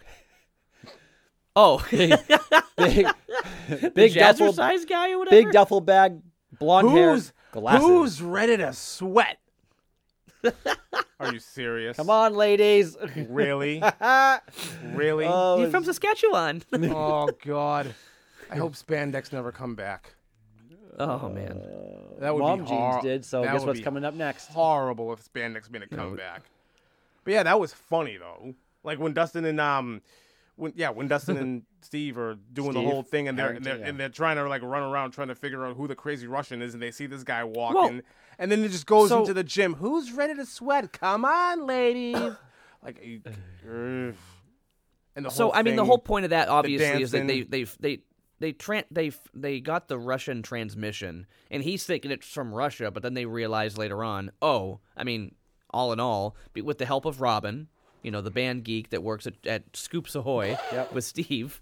Oh, Big, the big duffel, jazzercise guy or whatever? big duffel bag, blonde hair, glasses. Who's ready to sweat? Are you serious? Come on, ladies. Really? Really? Oh, He's from Saskatchewan. Oh God! I hope spandex never come back. Oh, man. That would Mom be jeans did. So that guess would what's be coming up next? Horrible if spandex made a comeback. But yeah, that was funny though. Like when Dustin and when Dustin and Steve are doing the Steve whole thing and Harrington, and they're trying to like run around trying to figure out who the crazy Russian is, and they see this guy walking, Well, and then it just goes so- into the gym. Who's ready to sweat? Come on, ladies! Like, and the So whole I mean, the thing- whole point of that obviously is that dancing. they got the Russian transmission, and he's thinking it's from Russia, but then they realize later on, oh, I mean, all in all, with the help of Robin, you know, the band geek that works at Scoops Ahoy with Steve.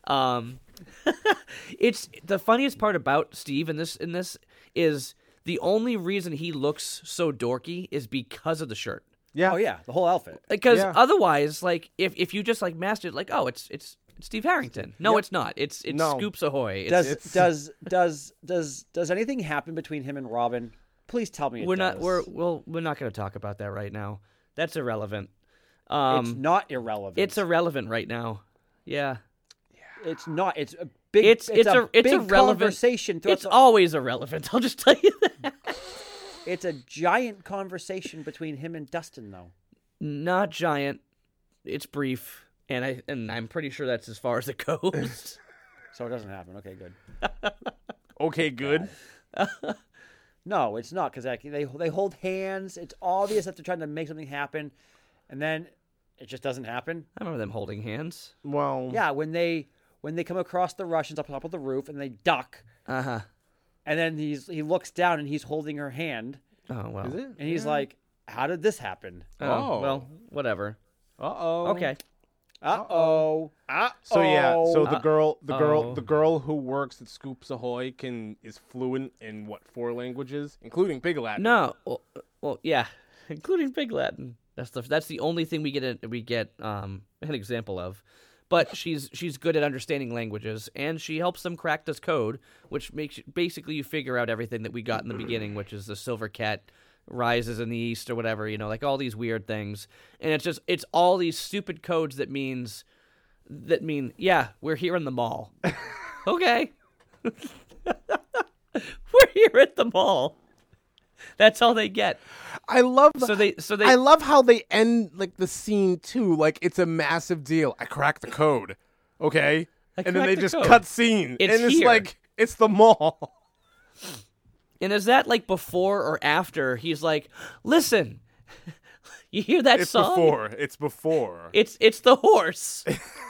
It's the funniest part about Steve in this is the only reason he looks so dorky is because of the shirt. Yeah. Oh yeah, the whole outfit. Because Yeah. otherwise, like if you just like mastered it, like, oh, it's Steve Harrington. No, it's not. It's No. Scoops Ahoy. It's, Does anything happen between him and Robin? Please tell me. we're not we're not going to talk about that right now. That's irrelevant. It's not irrelevant. It's irrelevant right now. Yeah. It's not. It's a big. It's big irrelevant. conversation. throughout It's the- always irrelevant. I'll just tell you that. It's a giant conversation between him and Dustin, though. Not giant. It's brief, and I'm pretty sure that's as far as it goes. So it doesn't happen. Okay, good. Okay, good. No, it's not because they hold hands. It's obvious that they're trying to make something happen, and then it just doesn't happen. I remember them holding hands. Well, Yeah, when they come across the Russians up top of the roof and they duck, Uh-huh. and then he looks down and he's holding her hand, Oh, well. is it? and he's like, "How did this happen?" Oh, Oh. well, whatever. Uh-oh. Okay. Uh-oh. So yeah, so the Uh-oh. girl who works at Scoops Ahoy is fluent in what 4 languages, including Pig Latin. No. Well, yeah, including Pig Latin. That's the only thing we get an example of. But she's good at understanding languages, and she helps them crack this code, which makes basically you figure out everything that we got in the beginning, which is the Silver Cat rises in the east or whatever, you know, like all these weird things. And it's all these stupid codes that mean, yeah, we're here in the mall. Okay. We're here at the mall. That's all they get. I love So they I love how they end like the scene too. Like it's a massive deal. I cracked the code, okay, and then cracked they the just code. cut scene, It's and it's here. like it's the mall. And is that like before or after he's like, listen, you hear that It's song? before. It's before. It's the horse.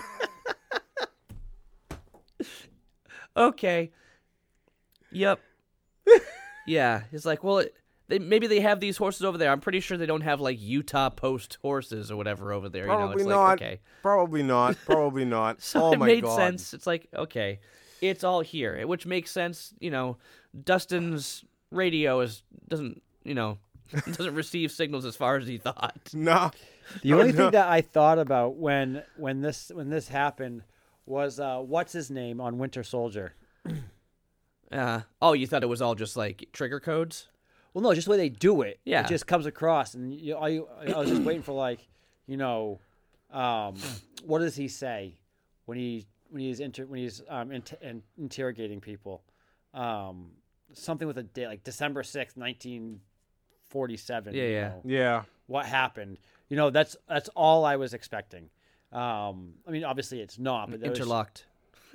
Okay. Yep. Yeah. He's like, well, maybe they have these horses over there. I'm pretty sure they don't have like Utah Post horses or whatever over there. Probably it's not. Like, okay. Probably not. Probably not. So oh it my made god. sense. It's like, okay, it's all here, which makes sense. You know, Dustin's radio doesn't receive signals as far as he thought. No. The only thing that I thought about when this happened was what's his name on Winter Soldier. Oh, you thought it was all just like trigger codes? Well, no, just the way they do it. Yeah. It just comes across, and I was just waiting for like, what does he say when he's interrogating people? Something with a date, like December 6th, 1947. Yeah. Yeah. What happened? That's all I was expecting. I mean, obviously it's not, but there was- Interlocked.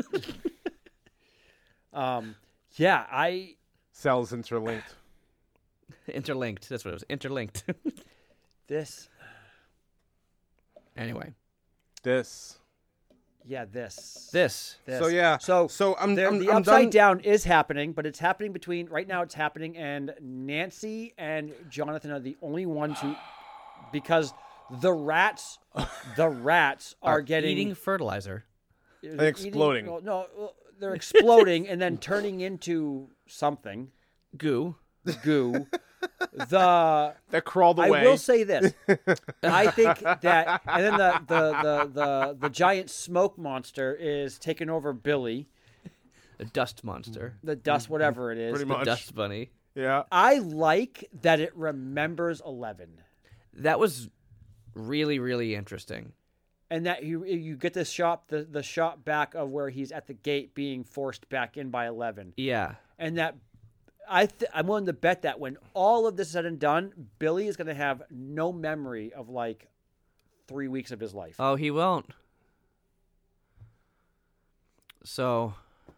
yeah, I Cells interlinked. Interlinked. That's what it was. Interlinked. this Anyway, This. Yeah, this. this. This. So, yeah. So I'm the I'm upside done. down is happening, but it's happening right now it's happening, and Nancy and Jonathan are the only ones who, because the rats are getting eating fertilizer. And exploding. No, they're exploding and then turning into something. Goo. Goo. That crawled away. I will say this. I think that, and then the giant smoke monster is taking over Billy, The dust monster. the dust, whatever it is. Pretty The much. dust bunny. Yeah. I like that it remembers 11, That was really, really interesting. and that you get the shot back of where he's at the gate being forced back in by 11, Yeah. and that I'm willing to bet that when all of this is said and done, Billy is going to have no memory of like 3 weeks of his life. Oh, he won't. So,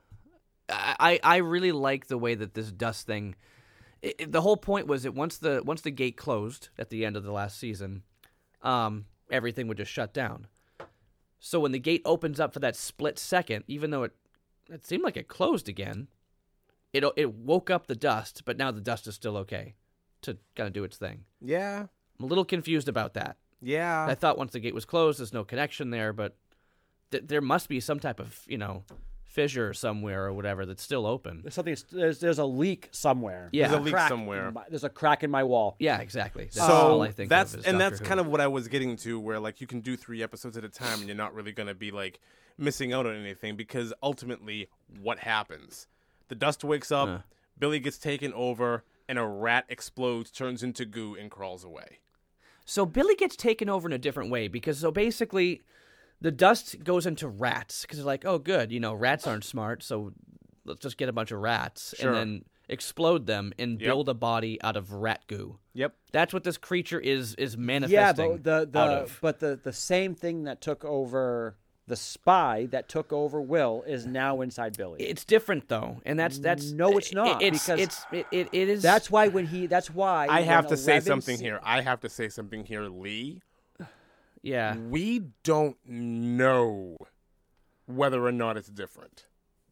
I really like the way that this dust thing. The whole point was that once the gate closed at the end of the last season, everything would just shut down. So when the gate opens up for that split second, even though it seemed like it closed again, it woke up the dust, but now the dust is still okay to kind of do its thing. Yeah. I'm a little confused about that. Yeah. I thought once the gate was closed, there's no connection there, but there must be some type of, fissure somewhere or whatever that's still open. There's a leak somewhere. Yeah. There's a leak Crack somewhere. in there's a crack in my wall. Yeah, exactly. That's So all I think that's of is and Doctor that's Who. kind of what I was getting to, where like you can do 3 episodes at a time and you're not really going to be like missing out on anything, because ultimately what happens? The dust wakes up, Billy gets taken over, and a rat explodes, turns into goo, and crawls away. So Billy gets taken over in a different way because so basically the dust goes into rats because they're like, oh, good, rats aren't smart, so let's just get a bunch of rats Sure. and then explode them and build a body out of rat goo. Yep. That's what this creature is Yeah, manifesting but out of. the same thing that took over the spy that took over Will is now inside Billy. It's different though, and that's No, it's not, It's because it is. That's why I have to say 11 something here. I have to say something here, Lee. yeah. We don't know whether or not it's different.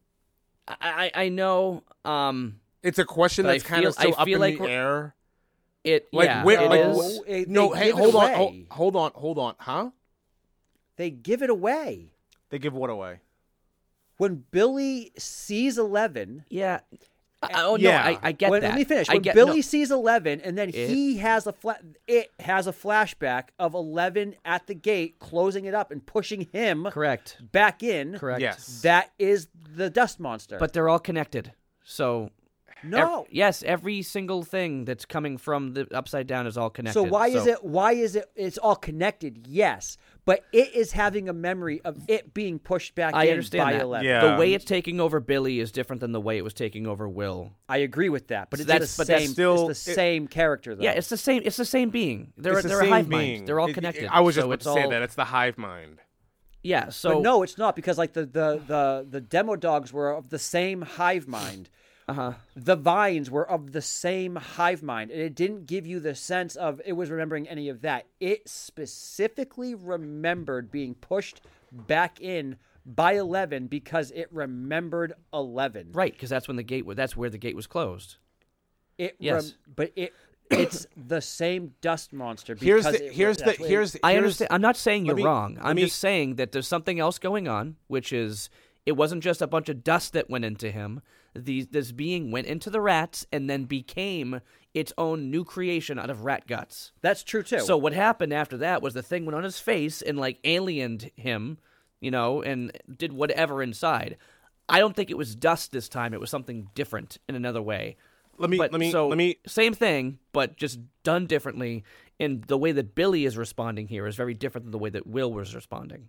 I know. It's a question But that's kind of still up in like the air. It Like, yeah. where, it like, is. They no, hey, give it hold on, away. hold on, huh? They give it away. They give what away? When Billy sees 11, Yeah. Oh Yeah. no, I get that. let me finish. I When get, Billy no, sees 11, and then he has it has a flashback of 11 at the gate, closing it up and pushing him correct, back in. correct. Yes. That is the dust monster. But they're all connected. So no. yes, every single thing that's coming from the upside down is all connected. So why is it it's all connected? Yes, but it is having a memory of it being pushed back I in understand by that. 11. Yeah. The way it's taking over Billy is different than the way it was taking over Will. I agree with that, but So it's that's- the but that's same. still- it's the same character, though. Yeah, it's the same. It's the same being. They're It's the they're a same hive being. mind. They're all connected. I was just so about it's to say all, that. It's the hive mind. Yeah. So But no, it's not, because like the demo dogs were of the same hive mind. The vines were of the same hive mind, and it didn't give you the sense of it was remembering any of that. It specifically remembered being pushed back in by 11 because it remembered 11. right, because that's when the gate. That's where the gate was closed. Yes. But it's the I dust monster. Here's Because the I understand. I'm not saying you're wrong. let I'm me- just saying that there's something else going on, which is it wasn't just a bunch of dust that went into him. This being went into the rats and then became its own new creation out of rat guts. That's true too. So what happened after that was the thing went on his face and like aliened him, and did whatever inside. I don't think it was dust this time. It was something different in another way. Let me Same thing, but just done differently. And the way that Billy is responding here is very different than the way that Will was responding.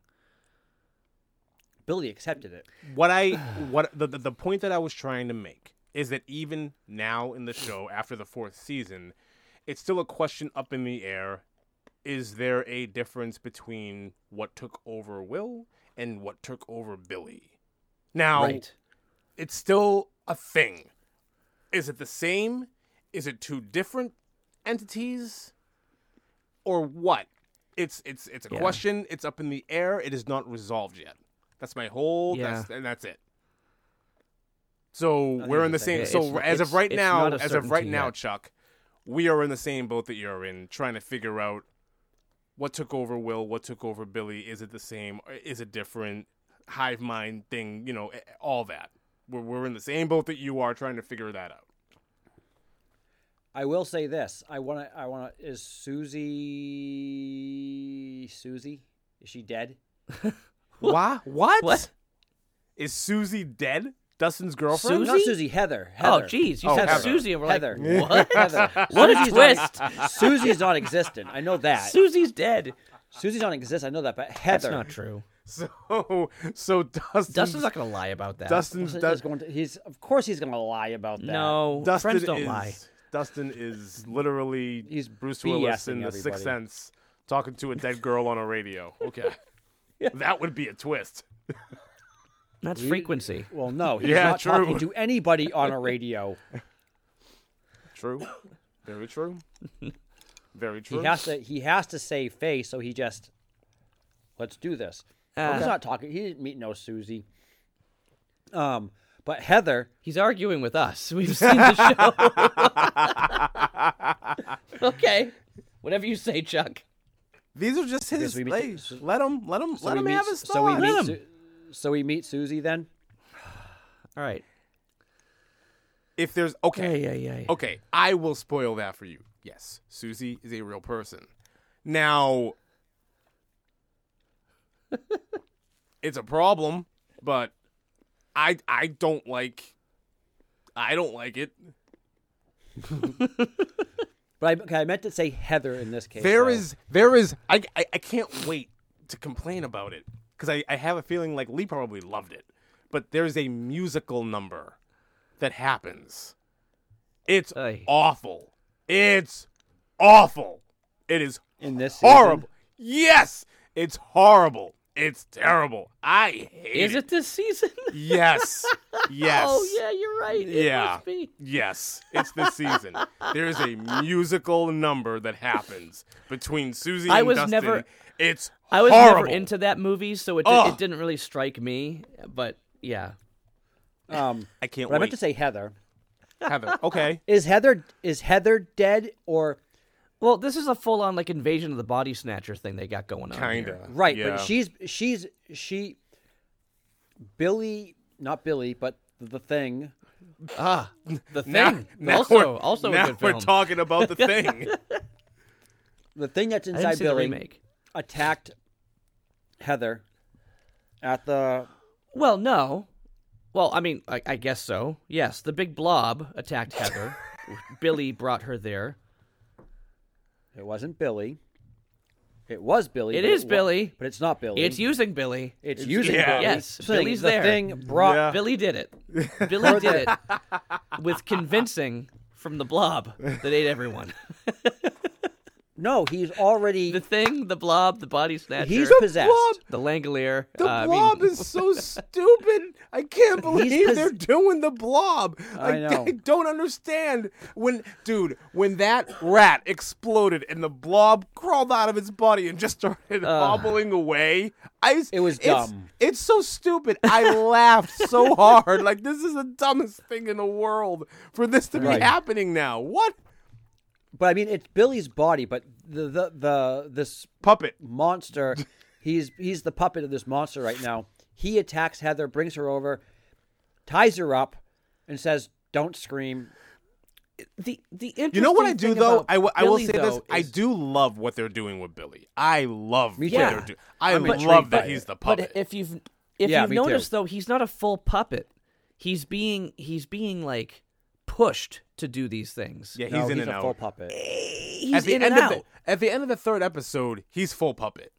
Billy accepted it. The point that I was trying to make is that even now in the show, after the 4th season, it's still a question up in the air. Is there a difference between what took over Will and what took over Billy? Now, Right. it's still a thing. Is it the same? Is it two different entities? Or what? It's a question. It's up in the air. It is not resolved yet. That's my whole. Yeah. That's it. So think we're in the it's same. okay. So It's- as of it's- right it's now, not a as of right certainty now, yet. Chuck, we are in the same boat that you're in, trying to figure out what took over Will, what took over Billy. Is it the same? Is it different? Hive mind thing, all that. We're in the same boat that you are, trying to figure that out. I will say this. I want to. Is Susie? Is she dead? What? What? Is Susie dead? Dustin's girlfriend? Susie? Not Susie. Heather. Oh, jeez. You Oh, said Heather. Susie, and we're Heather. like, what? Heather. What a Susie's twist. Susie's not existent. I know that. Susie's dead. Susie's not exist. I know that. But That's Heather. not true. So Dustin's not going to lie about that. Dustin's Is going to, he's of course he's going to lie about that. No, Dustin friends don't is, lie. Dustin is literally He's Bruce Willis BSing in The everybody. Sixth Sense talking to a dead girl on a radio. Okay. That would be a twist. That's frequency. Well, no, he's Yeah, not true. talking to anybody on a radio. True. Very true. Very true. He has to save face, so he just let's do this. Well, he's not talking. He didn't meet no Susie. But Heather, He's arguing with us. We've seen the show. Okay. Whatever you say, Chuck. These are just his. so we meet- Let him have his so we thoughts. meet Let him. so we meet Susie then. All right. If there's Yeah. Okay, I will spoil that for you. Yes, Susie is a real person. Now, it's a problem, but I don't like it. But I meant to say Heather in this case. There though. is I can't wait to complain about it because I have a feeling like Lee probably loved it, but there's a musical number that happens. It's Aye. awful. It's awful. It is in this season? horrible. Yes, it's horrible. It's terrible. I hate Is it this season? Yes. Yes. Oh, yeah, you're right. It Yeah. must be. Yes, it's this season. There's a musical number that happens between Susie and I was Dustin. never- It's I was horrible. never into that movie, so it Ugh. it didn't really strike me. But, yeah. I can't But I meant wait. to say Heather. Heather. Okay. Is Heather dead or Well, this is a full-on, like, Invasion of the Body Snatcher thing they got going on Kinda. here. right? Yeah. But Billy, not Billy, but the Thing. Ah, The Thing. Now also now a good film. we're talking about the thing. The Thing that's I didn't inside see the Billy remake. attacked Heather at the. Well, no. Well, I mean, I guess so. Yes, the big blob attacked Heather. Billy brought her there. It wasn't Billy. It was Billy. It but is wa- Billy. but it's not Billy. It's using Billy. It's using yeah. Billy. Yes, So the Billy's there. Thing brought. Yeah. Billy did it. Billy did it with convincing from the blob that ate everyone. No, he's already. The Thing, the blob, the body snatcher, He's possessed. blob. the Langolier. The I blob mean, is so stupid. I can't believe pos- they're doing the blob. I know. I don't understand. When that rat exploded and the blob crawled out of its body and just started hobbling away, It was dumb. It's so stupid. I laughed so hard. Like, this is the dumbest thing in the world for this to be Right. happening now. What? But I mean, it's Billy's body. But this Puppet. monster, he's the puppet of this monster right now. He attacks Heather, brings her over, ties her up, and says, "Don't scream." the interesting You know what I do thing though? about I will Billy, say this. though, I is- do love what they're doing with Billy. I love Me what too. they're doing. I I'm love intrigued that by he's it. the puppet. But if you've Yeah, me too. noticed though, he's not a full puppet. He's being like pushed to do these things. Yeah, he's No, in he's and a out. full puppet. He's At the in end and of out. at the end of the third episode, he's full puppet.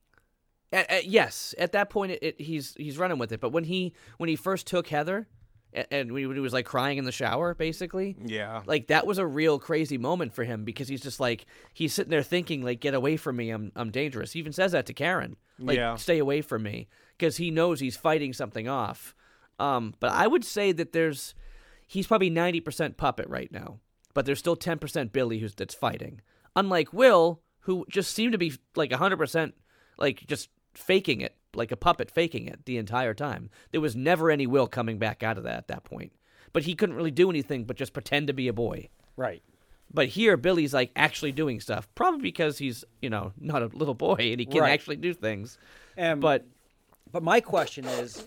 Yes, at that point, he's running with it. But when he first took Heather, and when he was like crying in the shower, basically, Yeah. like that was a real crazy moment for him because he's just like he's sitting there thinking like, "Get away from me! I'm dangerous." He even says that to Karen, like, Yeah. "Stay away from me," because he knows he's fighting something off. But I would say that he's probably 90% puppet right now, but there's still 10% Billy that's fighting. Unlike Will, who just seemed to be like 100% like just faking it, like a puppet faking it the entire time. There was never any Will coming back out of that at that point. But he couldn't really do anything but just pretend to be a boy. Right. But here, Billy's like actually doing stuff, probably because he's, not a little boy and he can actually do things. But my question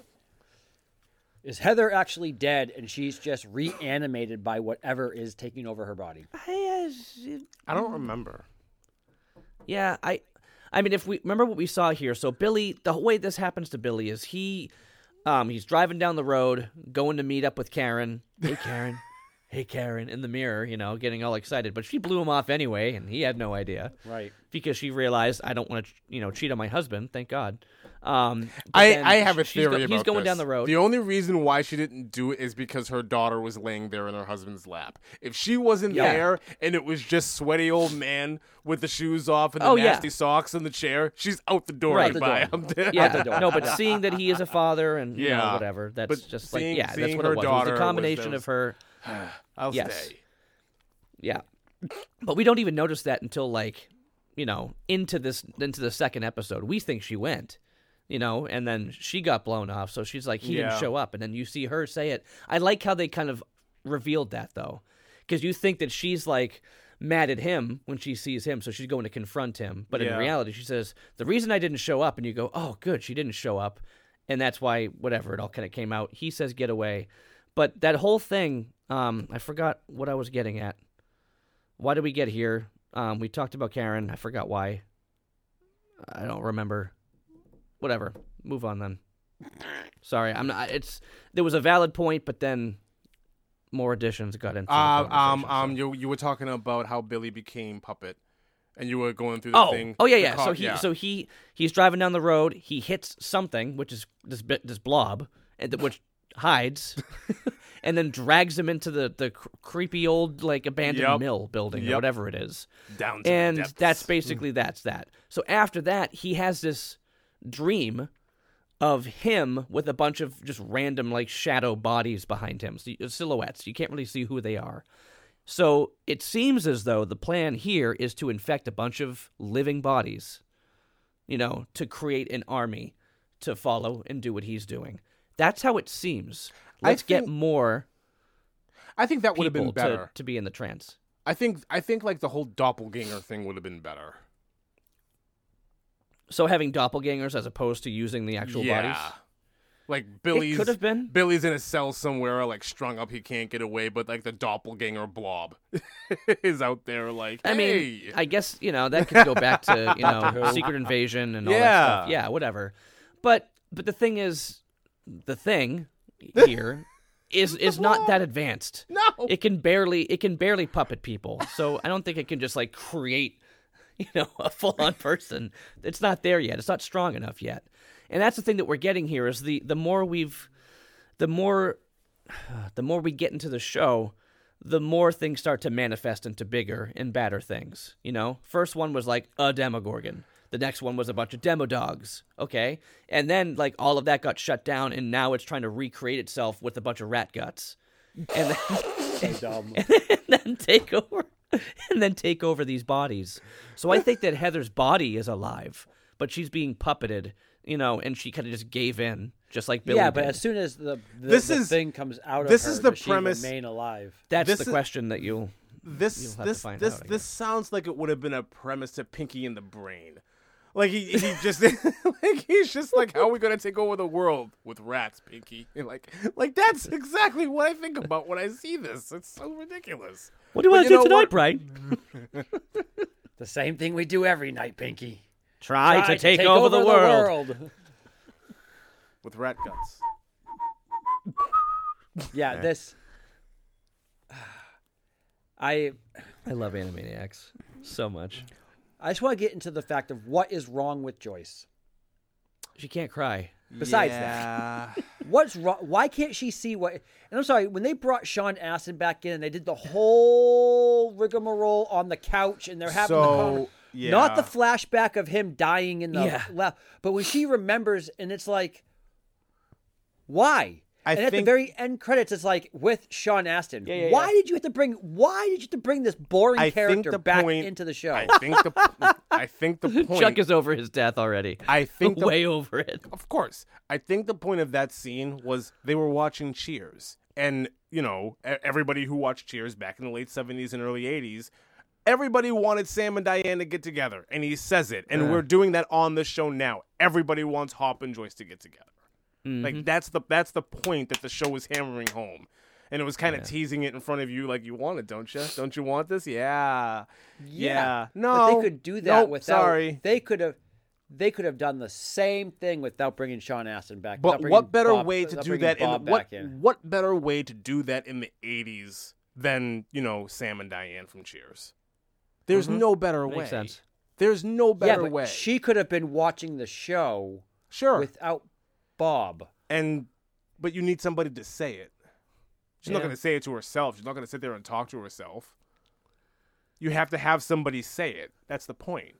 is Heather actually dead and she's just reanimated by whatever is taking over her body? I don't remember. Yeah, I mean, if we remember what we saw here, so Billy, the way this happens to Billy is he's driving down the road, going to meet up with Karen. Hey, Karen. Hey, Karen, in the mirror, getting all excited. But she blew him off anyway, and he had no idea. Right. Because she realized, I don't want to, cheat on my husband, thank God. I have a theory about he's going this. down the road. The only reason why she didn't do it is because her daughter was laying there in her husband's lap. If she wasn't there and it was just sweaty old man with the shoes off and the nasty socks in the chair, she's out the door. Right. By him. No, but seeing that he is a father and whatever, that's but just seeing, that's seeing what her it was. It daughter was a combination of her. I'll Yes. stay. Yeah, but we don't even notice that until into the second episode. We think she went, and then she got blown off. So she's like, he didn't show up, and then you see her say it. I like how they kind of revealed that though, because you think that she's like mad at him when she sees him, so she's going to confront him. But in reality, she says, "The reason I didn't show up," and you go, "Oh, good, she didn't show up," and that's why whatever it all kind of came out. He says, "Get away," but that whole thing. I forgot what I was getting at. Why did we get here? We talked about Karen. I forgot why. I don't remember. Whatever. Move on then. Sorry, I'm not. There was a valid point, but then more additions got into. You were talking about how Billy became puppet, and you were going through the thing. Oh yeah. So he's driving down the road. He hits something, which is this blob, which hides. And then drags him into the creepy old abandoned mill building or whatever it is. Down to the depths. That's basically that's that. So after that, he has this dream of him with a bunch of just random shadow bodies behind him, silhouettes. You can't really see who they are. So it seems as though the plan here is to infect a bunch of living bodies, to create an army to follow and do what he's doing. That's how it seems. Let's get more. I think that would have been better to be in the trance. I think the whole doppelganger thing would have been better. So having doppelgangers as opposed to using the actual bodies? Like Billy's could have been. Billy's in a cell somewhere, strung up, he can't get away, but the doppelganger blob is out there I mean, I guess, that could go back to, Secret Invasion and all that stuff. Yeah, whatever. But the thing is, the thing here is not that advanced. No. It can barely puppet people. So I don't think it can just create, a full-on person. It's not there yet. It's not strong enough yet. And that's the thing that we're getting here is the more we get into the show, the more things start to manifest into bigger and badder things. First one was a Demogorgon. The next one was a bunch of Demodogs, okay? And then, all of that got shut down, and now it's trying to recreate itself with a bunch of rat guts. And then, So dumb. and then take over these bodies. So I think that Heather's body is alive, but she's being puppeted, and she kind of just gave in, just like Billy Yeah, but did. as soon as the thing comes out of this her, is the does she premise- remain alive? That's the question that you'll This have to find out, I guess. this sounds like it would have been a premise to Pinky in the Brain. He just he's just how are we gonna take over the world with rats, Pinky? And that's exactly what I think about when I see this. It's so ridiculous. What do you want to do tonight, Brian? The same thing we do every night, Pinky. Try to take over the world. With rat guts. Yeah, this. I love Animaniacs so much. just want to get into the fact of what is wrong with Joyce. She can't cry. Besides that, what's wrong? Why can't she see what? And I'm sorry, when they brought Sean Astin back in, and they did the whole rigmarole on the couch, and they're having not the flashback of him dying in the left, but when she remembers, and it's why? and at the think- very end credits, it's like with Sean Astin. yeah, Why did you have to bring this boring I think character the back point- into the show? I think the point. Chuck is over his death already. I think the- way over it. Of course. I think the point of that scene was they were watching Cheers. And, everybody who watched Cheers back in the late 70s and early 80s, everybody wanted Sam and Diane to get together. And he says it. And we're doing that on the show now. Everybody wants Hop and Joyce to get together. Like, that's the point that the show was hammering home. And it was kind of teasing it in front of you like, you want it, don't you? Don't you want this? Yeah. No. But they could do that Nope, without. sorry. They could have done the same thing without bringing Sean Astin back. But without bringing what better Bob- way to without do bringing that Bob in back in? what better way to do that in the 80s than, Sam and Diane from Cheers? There's no better way. Makes sense. There's no Yeah, better but way. she could have been watching the show Sure. without Bob. But you need somebody to say it. She's not Yeah. going to say it to herself. She's not going to sit there and talk to herself. You have to have somebody say it. That's the point.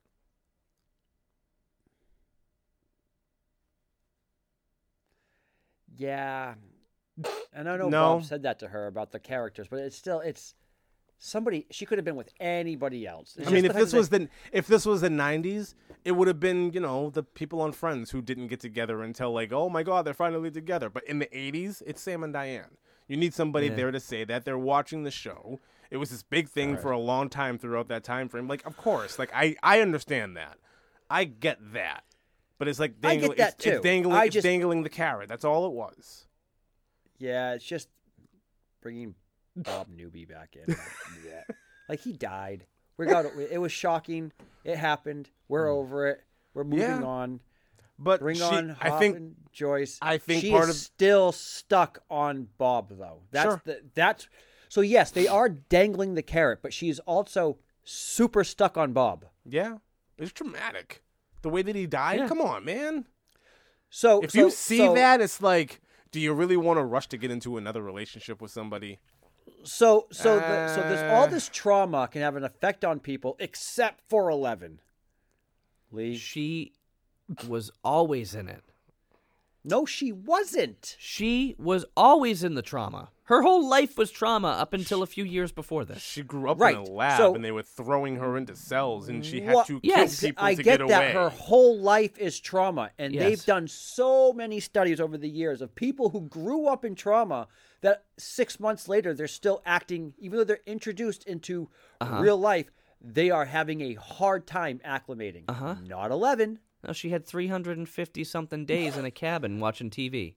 Yeah, and I know No. Bob said that to her about the characters, but it's somebody. She could have been with anybody else. It's I mean, just if the fact this was the 90s, it would have been, the people on Friends who didn't get together until like, oh my God, they're finally together. But in the 80s, it's Sam and Diane. You need somebody there to say that. They're watching the show. It was this big thing for a long time throughout that time frame. Like, of course, like I understand that. I get that. But it's like I get that, it's too. dangling, I it's just- dangling the carrot. That's all it was. Yeah, it's just bringing Bob Newby back in. Yeah. Like he died. It was shocking. It happened. We're over it. We're moving Yeah. on. But Bring she- on I Hop think and Joyce. I think she part is of- still stuck on Bob though. Sure. So yes, they are dangling the carrot, but she's also super stuck on Bob. yeah, it's dramatic. The way that he died. Yeah. Come on, man. So If you see that, it's like, do you really want to rush to get into another relationship with somebody? So there's all this trauma can have an effect on people except for 11. Lee. She was always in it. No, she wasn't. She was always in the trauma. Her whole life was trauma up until a few years before this. She grew up Right. in a lab, So- and they were throwing her into cells, and she had What- to Yes, kill people I to get get that away. her whole life is trauma, and Yes. they've done so many studies over the years of people who grew up in trauma that 6 months later they're still acting, even though they're introduced into real life, they are having a hard time acclimating. Not 11. No, she had 350 something days in a cabin watching TV,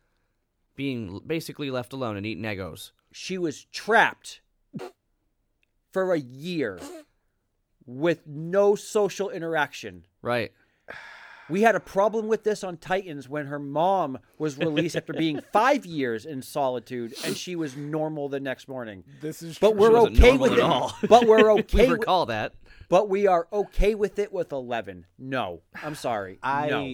being basically left alone and eating Eggos. She was trapped for a year with no social interaction. Right. We had a problem with this on Titans when her mom was released after being 5 years in solitude, and she was normal the next morning. This is But true. we're wasn't okay normal with at it. all. But we're We okay. recall that. But we are okay with it with 11. No, I'm sorry. No.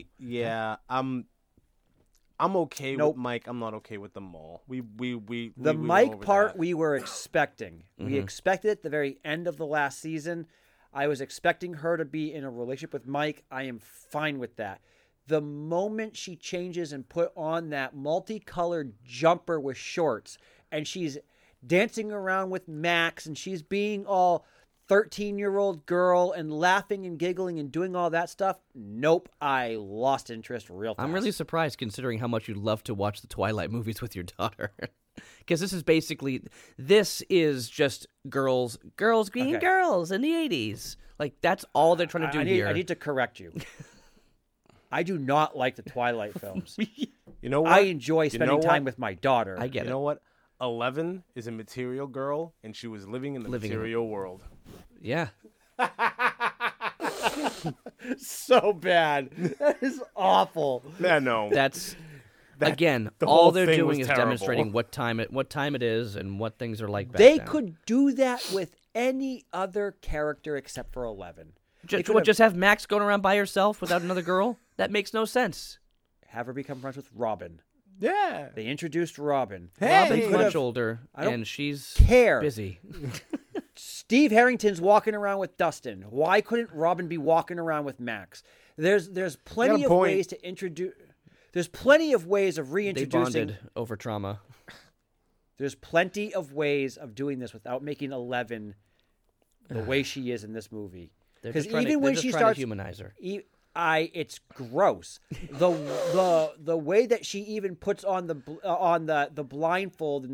I'm okay Nope. with Mike. I'm not okay with the mole. The we went Mike over part that. we were expecting. We expected it at the very end of the last season. I was expecting her to be in a relationship with Mike. I am fine with that. The moment she changes and put on that multicolored jumper with shorts and she's dancing around with Max and she's being all 13-year-old girl and laughing and giggling and doing all that stuff, nope, I lost interest real fast. I'm really surprised considering how much you love to watch the Twilight movies with your daughter. Because this is just girls being Okay. girls in the 80s. Like, that's all they're trying to do here. I need to correct you. I do not like the Twilight films. You know what? I enjoy You spending know time what? with my daughter. I get You it. know what? 11 is a material girl, and she was living in the Living in it. material world. Yeah. So bad. That is awful. Yeah, no. That's again, the all whole they're thing doing was is terrible. demonstrating what time it is and what things are like back They then. could do that with any other character except for 11. They could Just have Max going around by herself without another girl? That makes no sense. have her become friends with Robin. Yeah. They introduced Robin. Hey! Robin's could much have- older, I don't and she's care. busy. Steve Harrington's walking around with Dustin. Why couldn't Robin be walking around with Max? There's plenty Got a of point. ways to introduce. There's plenty of ways of They reintroducing. bonded over trauma. There's plenty of ways of doing this without making 11 the way she is in this movie. Because even when she starts, to humanize her. it's gross. The way that she even puts on the blindfold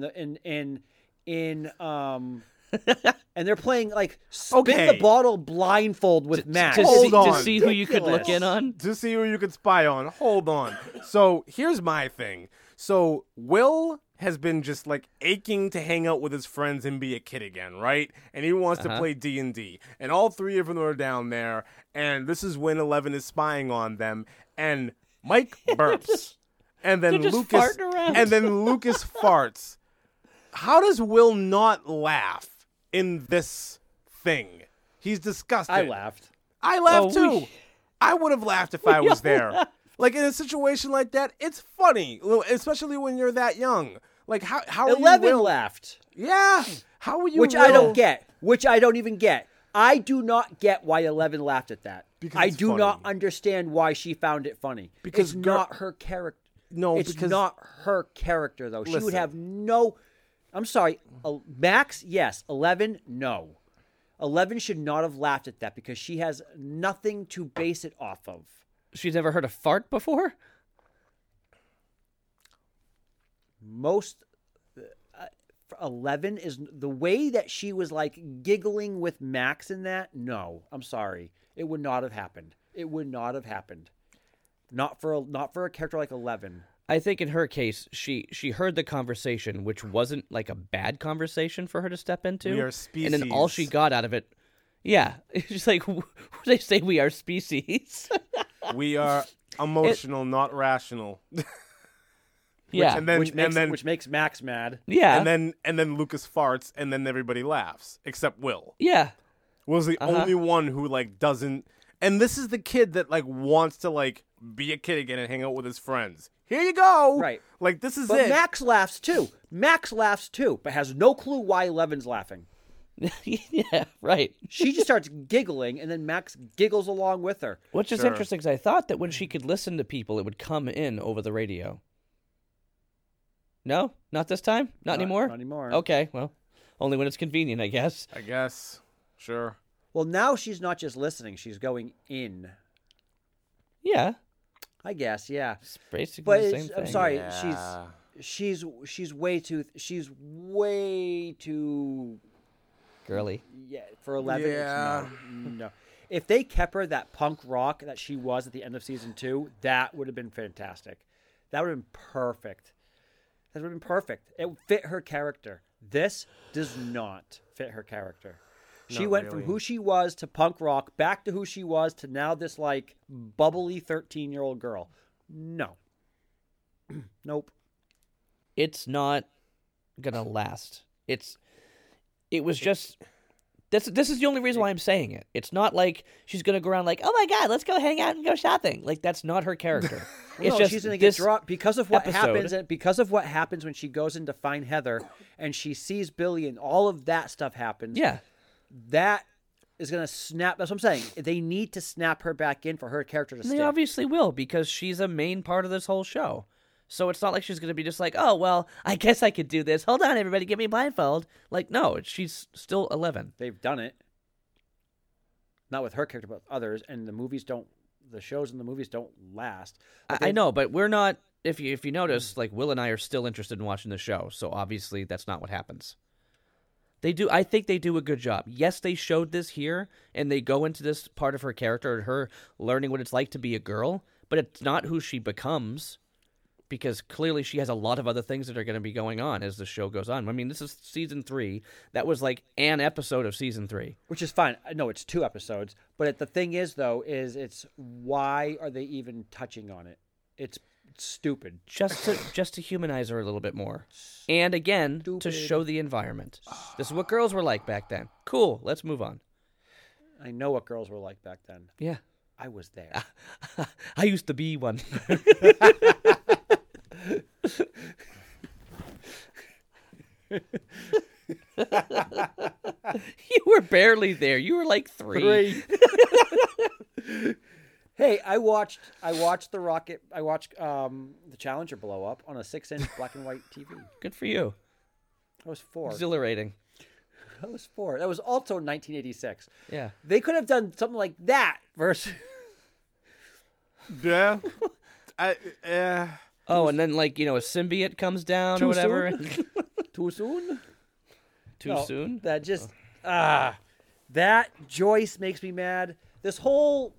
and they're playing like spin the bottle blindfold with Max. To see who you could look in on. To see who you could spy on. Hold on. So here's my thing. So Will has been just like aching to hang out with his friends and be a kid again, right? And he wants to play D&D. And all three of them are down there. And this is when 11 is spying on them. And Mike burps. And then Lucas farts. How does Will not laugh in this thing? He's disgusted. I laughed. I laughed too. I would have laughed if I was there. Like in a situation like that, it's funny, especially when you're that young. Like how are 11 you? laughed. Yeah. How are you? Which I don't get. Which I don't even get. I do not get why 11 laughed at that. Because I it's do funny. not understand why she found it funny. Because it's not her character. No, it's because not her character though. She would Listen. have no. I'm sorry, Max. Yes, 11. No, 11 should not have laughed at that because she has nothing to base it off of. She's never heard a fart before? Most 11 is the way that she was like giggling with Max in that. No, I'm sorry, it would not have happened. It would not have happened. Not for a character like 11. I think in her case, she heard the conversation, which wasn't like a bad conversation for her to step into. We are And then all she species. got out of it, yeah, it's just like, they say we are species. We are emotional, not rational. Yeah, and then Which makes Max mad. yeah, and then Lucas farts, and then everybody laughs except Will. yeah. Will's the only one who like doesn't. And this is the kid that like wants to like be a kid again and hang out with his friends. Here you go. Right. Like this is But it. Max laughs too. Max laughs too, but has no clue why 11's laughing. Yeah, right. She just starts giggling, and then Max giggles along with her. Which is Sure. interesting because I thought that when she could listen to people, it would come in over the radio. No, not this time. Not anymore. Not anymore. Okay, well, only when it's convenient, I guess. I guess. Sure. Well, now she's not just listening; she's going in. Yeah, I guess, yeah. it's basically But the it's- same thing. I'm sorry, Yeah. she's way too Girly. yeah for 11. Yeah. No. If they kept her that punk rock that she was at the end of season 2, that would have been fantastic. That would have been perfect. That would have been perfect. It would fit her character. This does not fit her character. She Not went from really. who she was to punk rock, back to who she was to now this like bubbly 13-year-old girl. No. Nope. It's not gonna last. It was just. This is the only reason why I'm saying it. It's not like she's gonna go around like, oh my god, let's go hang out and go shopping. Like that's not her character. It's No, just she's going to get this dropped because of what episode- happens. Because of what happens when she goes in to find Heather and she sees Billy and all of that stuff happens. Yeah, That is going to snap. That's what I'm saying. They need to snap her back in for her character to they stick. obviously will because she's a main part of this whole show. So it's not like she's gonna be just like, oh well, I guess I could do this. Hold on, everybody, get me a blindfold. Like no, she's still 11. They've done it. Not with her character, but with others. And the shows and the movies don't last. But I know, but we're not. If you notice, like Will and I are still interested in watching the show. So obviously that's not what happens. They do. I think they do a good job. Yes, they showed this here, and they go into this part of her character, her learning what it's like to be a girl. But it's not who she becomes, because clearly she has a lot of other things that are going to be going on as the show goes on. I mean, this is season 3. That was like an episode of season 3. Which is fine. I know it's 2 episodes. But the thing is, though, is it's why are they even touching on it? It's stupid. Just to humanize her a little bit more, and again to Stupid. show the environment. This is what girls were like back then. Cool. Let's move on. I know what girls were like back then. Yeah, I was there. I used to be one. You were barely there. You were like 3. Hey, Hey, I watched the rocket. I watched the Challenger blow up on a 6-inch black and white TV. Good for you. That was 4. Exhilarating. That was 4. That was also 1986. Yeah. They could have done something like that versus. Yeah. Oh, and then a symbiote comes down Too or whatever. Too soon? Too No, soon? That just that Joyce makes me mad. This whole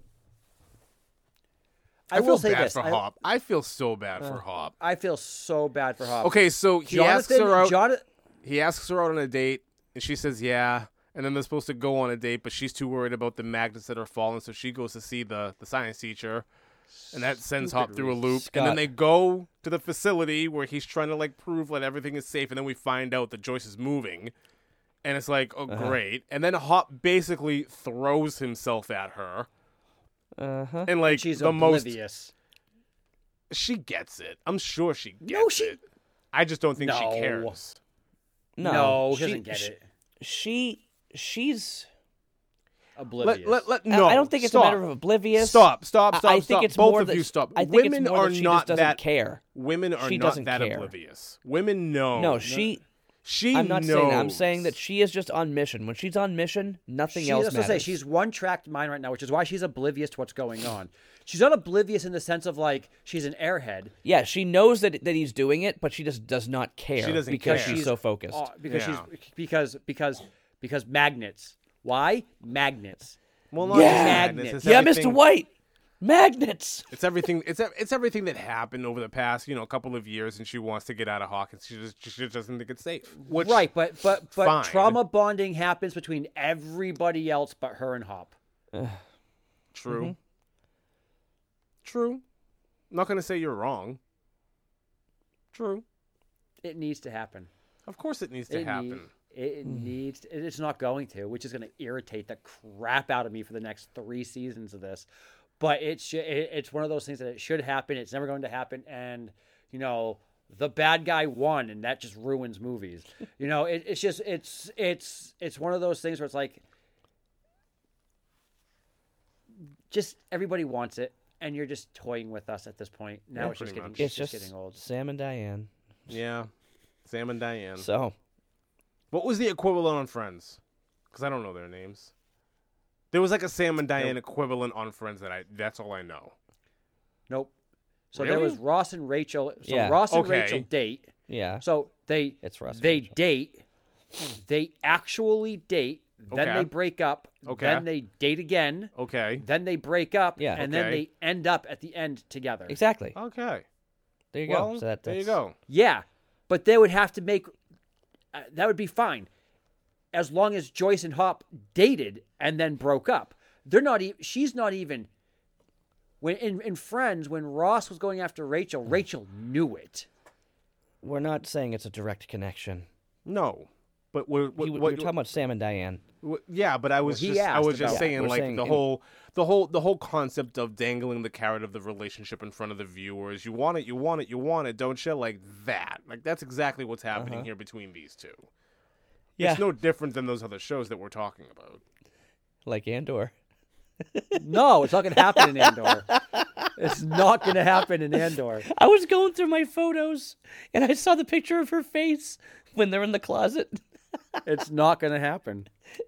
I feel will say bad this. for Hop. I feel so bad for Hop. I feel so bad for Hop. Okay, so he asks Jonathan, her out. Jonathan, He asks her out on a date, and she says yeah. And then they're supposed to go on a date, but she's too worried about the magnets that are falling, so she goes to see the science teacher, and that sends Hop through a loop. Scott. And then they go to the facility where he's trying to prove that everything is safe, and then we find out that Joyce is moving, and it's like, oh great. And then Hop basically throws himself at her, and she's the oblivious. she gets it. I'm sure she gets No, she- it. I just don't think No. she cares. No, he doesn't get it. She's. Oblivious. No, I don't think it's stop. a matter of oblivious. Stop. I think it's Both more of that you stop. I think Women it's more are that she not just doesn't that care. Women are She not doesn't that care. oblivious. Women know. No, she. I'm not saying that. I'm saying that she is just on mission. When she's on mission, nothing else That's matters. what I say. She's one-tracked mind right now, which is why she's oblivious to what's going on. She's not oblivious in the sense of she's an airhead. Yeah, she knows that he's doing it, but she just does not care. She doesn't because care. she's so focused. Because magnets. Why magnets? Well, not Yeah. just magnets. It's Yeah, everything- Mr. White, magnets. It's everything. It's everything that happened over the past, couple of years, and she wants to get out of Hawkins. She just doesn't think it's safe. Which, Right, but fine. trauma bonding happens between everybody else but her and Hop. True. True. I'm not gonna say you're wrong. True. It needs to happen. Of course, it needs to happen. It needs. It's not going to, which is going to irritate the crap out of me for the next 3 seasons of this. But it's one of those things that it should happen. It's never going to happen, and the bad guy won, and that just ruins movies. It's one of those things where it's like, just everybody wants it, and you're just toying with us at this point. Now it's just pretty getting much. It's just just getting old. Sam and Diane. Yeah. Sam and Diane. So What was the equivalent on Friends? Because I don't know their names. There was a Sam and Diane equivalent on Friends that's all I know. Nope. So Really? there was Ross and Rachel. So Yeah. Ross and Okay. Rachel date. yeah, So it's Ross. and they Rachel. date. They actually date. Then Okay. they break up. Okay. Then they date again. Okay. Then they break up. Yeah. And then Okay. they end up at the end together. Exactly. Okay. There you Well, go. So there you go. Yeah, but they would have to make. That would be fine, as long as Joyce and Hop dated and then broke up. They're not. She's not even. When in Friends, when Ross was going after Rachel, Rachel knew it. We're not saying it's a direct connection. No. But We're talking about Sam and Diane. yeah, but I was he just asked about- saying We're like saying the whole concept of dangling the carrot of the relationship in front of the viewers. You want it, don't you? Like that. Like that's exactly what's happening here between these two. Yeah. It's no different than those other shows that we're talking about. Like Andor. No, it's not going to happen in Andor. It's not going to happen in Andor. I was going through my photos and I saw the picture of her face when they're in the closet. It's not going to happen.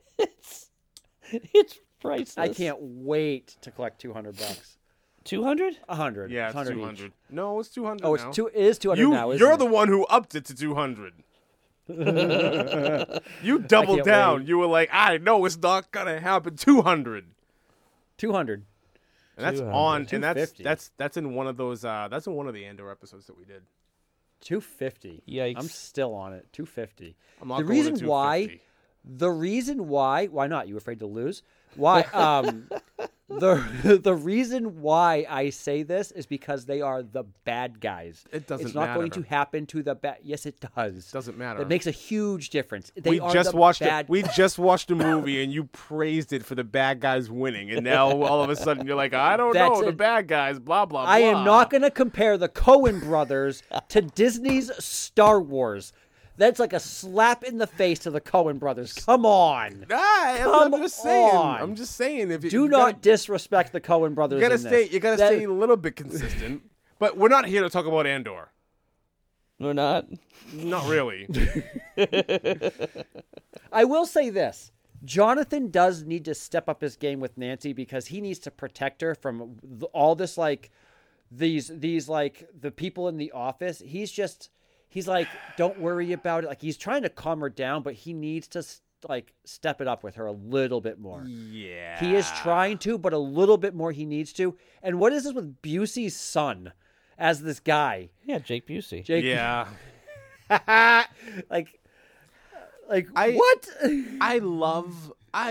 It's priceless. I can't wait to collect $200. 200? 100. Yeah, it's 100 200. each. No, it's 200 Oh, now. It is 200 now. Isn't You're it? the one who upped it to 200. You doubled can't down. wait. You were like, I know it's not gonna happen. 200. 200. And that's 200. on, and 250. that's in one of those. That's in one of the Andor episodes that we did. 250. Yikes. I'm still on it. 250. I'm not The going to reason 250. why not? You afraid to lose? Why? The reason why I say this is because they are the bad guys. It doesn't It's not going matter. to happen to the bad. Yes, it does. Doesn't matter. It makes a huge difference. They We are just the watched bad. it. We just watched a movie, and you praised it for the bad guys winning, and now all of a sudden you're like, I don't That's know, the it. bad guys, blah blah. I blah. am not going to compare the Coen brothers to Disney's Star Wars. That's like a slap in the face to the Coen brothers. Come on. I'm just saying. on. I'm just saying. If Do not disrespect the Coen brothers. you gotta in stay. this. You gotta That- stay a little bit consistent. But we're not here to talk about Andor. We're not. Not really. I will say this. Jonathan does need to step up his game with Nancy because he needs to protect her from all this, like, these like the people in the office. He's like, don't worry about it. Like, he's trying to calm her down, but he needs to like step it up with her a little bit more. Yeah. He is trying to, but a little bit more he needs to. And what is this with Busey's son as this guy? Yeah, Jake Busey. Jake, Yeah. like I- what? I love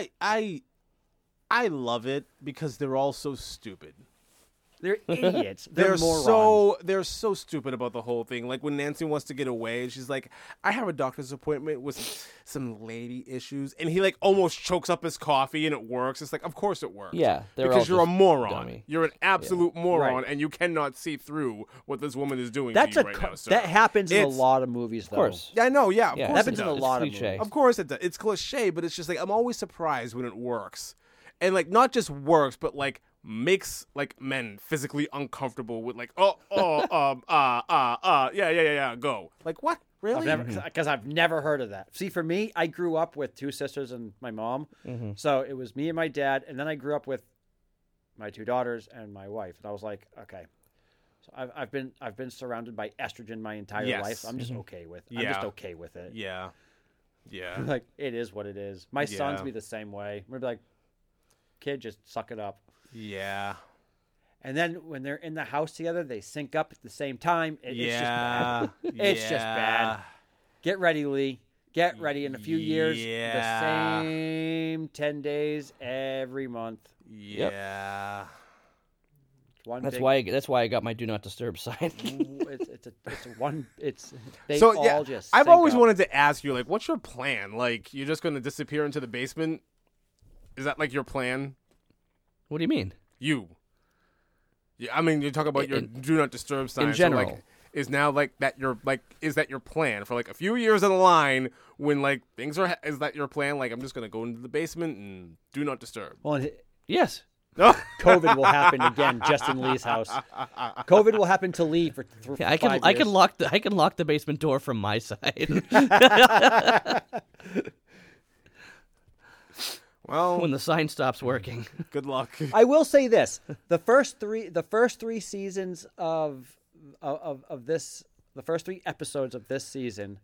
it because they're all so stupid. They're idiots. They're morons. They're so stupid about the whole thing. Like when Nancy wants to get away, she's like, "I have a doctor's appointment with some lady issues," and he like almost chokes up his coffee, and it works. It's like, of course it works. Yeah, they're because all you're a just moron. dummy. You're an absolute moron, Right. and you cannot see through what this woman is doing. That's to a you right co- now, sir. that happens in a It's- lot of movies, though. Of course. Yeah, I know. Yeah, of Yeah, course happens it in a does. lot of cliche. movies. Of course it does. It's cliche, but it's just like I'm always surprised when it works, and like not just works, but like makes like men physically uncomfortable with like yeah, go. Like what? Really? I've never heard of that. See, for me, I grew up with two sisters and my mom, so it was me and my dad, and then I grew up with my two daughters and my wife, and I was like, okay. So I've been surrounded by estrogen my entire Yes. life. So I'm just okay with. I'm Yeah. just okay with it. Yeah. Yeah. Like it is what it is. My sons Yeah. be the same way. We're like, kid, just suck it up. Yeah. And then when they're in the house together, they sync up at the same time. It's just bad. Yeah. It's just bad. Get ready, Lee. Get ready. In a few years, Yeah. the same 10 days every month. Yeah. One That's big- why I got my do not disturb sign. it's a one. They So all yeah, just. I've sync always up. wanted to ask you, like, what's your plan? Like, you're just going to disappear into the basement? Is that like your plan? What do you mean? You. Yeah, I mean, you talk about your do not disturb sign. general. So, like, is now like that your like is that your plan for like a few years in the line when like things are? Is that your plan? Like, I'm just going to go into the basement and do not disturb. Well, Yes. COVID will happen again, just in Lee's house. COVID will happen to Lee for Yeah, I can 5 I years. can lock the basement door from my side Well, when the sign stops working. good luck. I will say this: the first three seasons of this, the first 3 episodes of this season,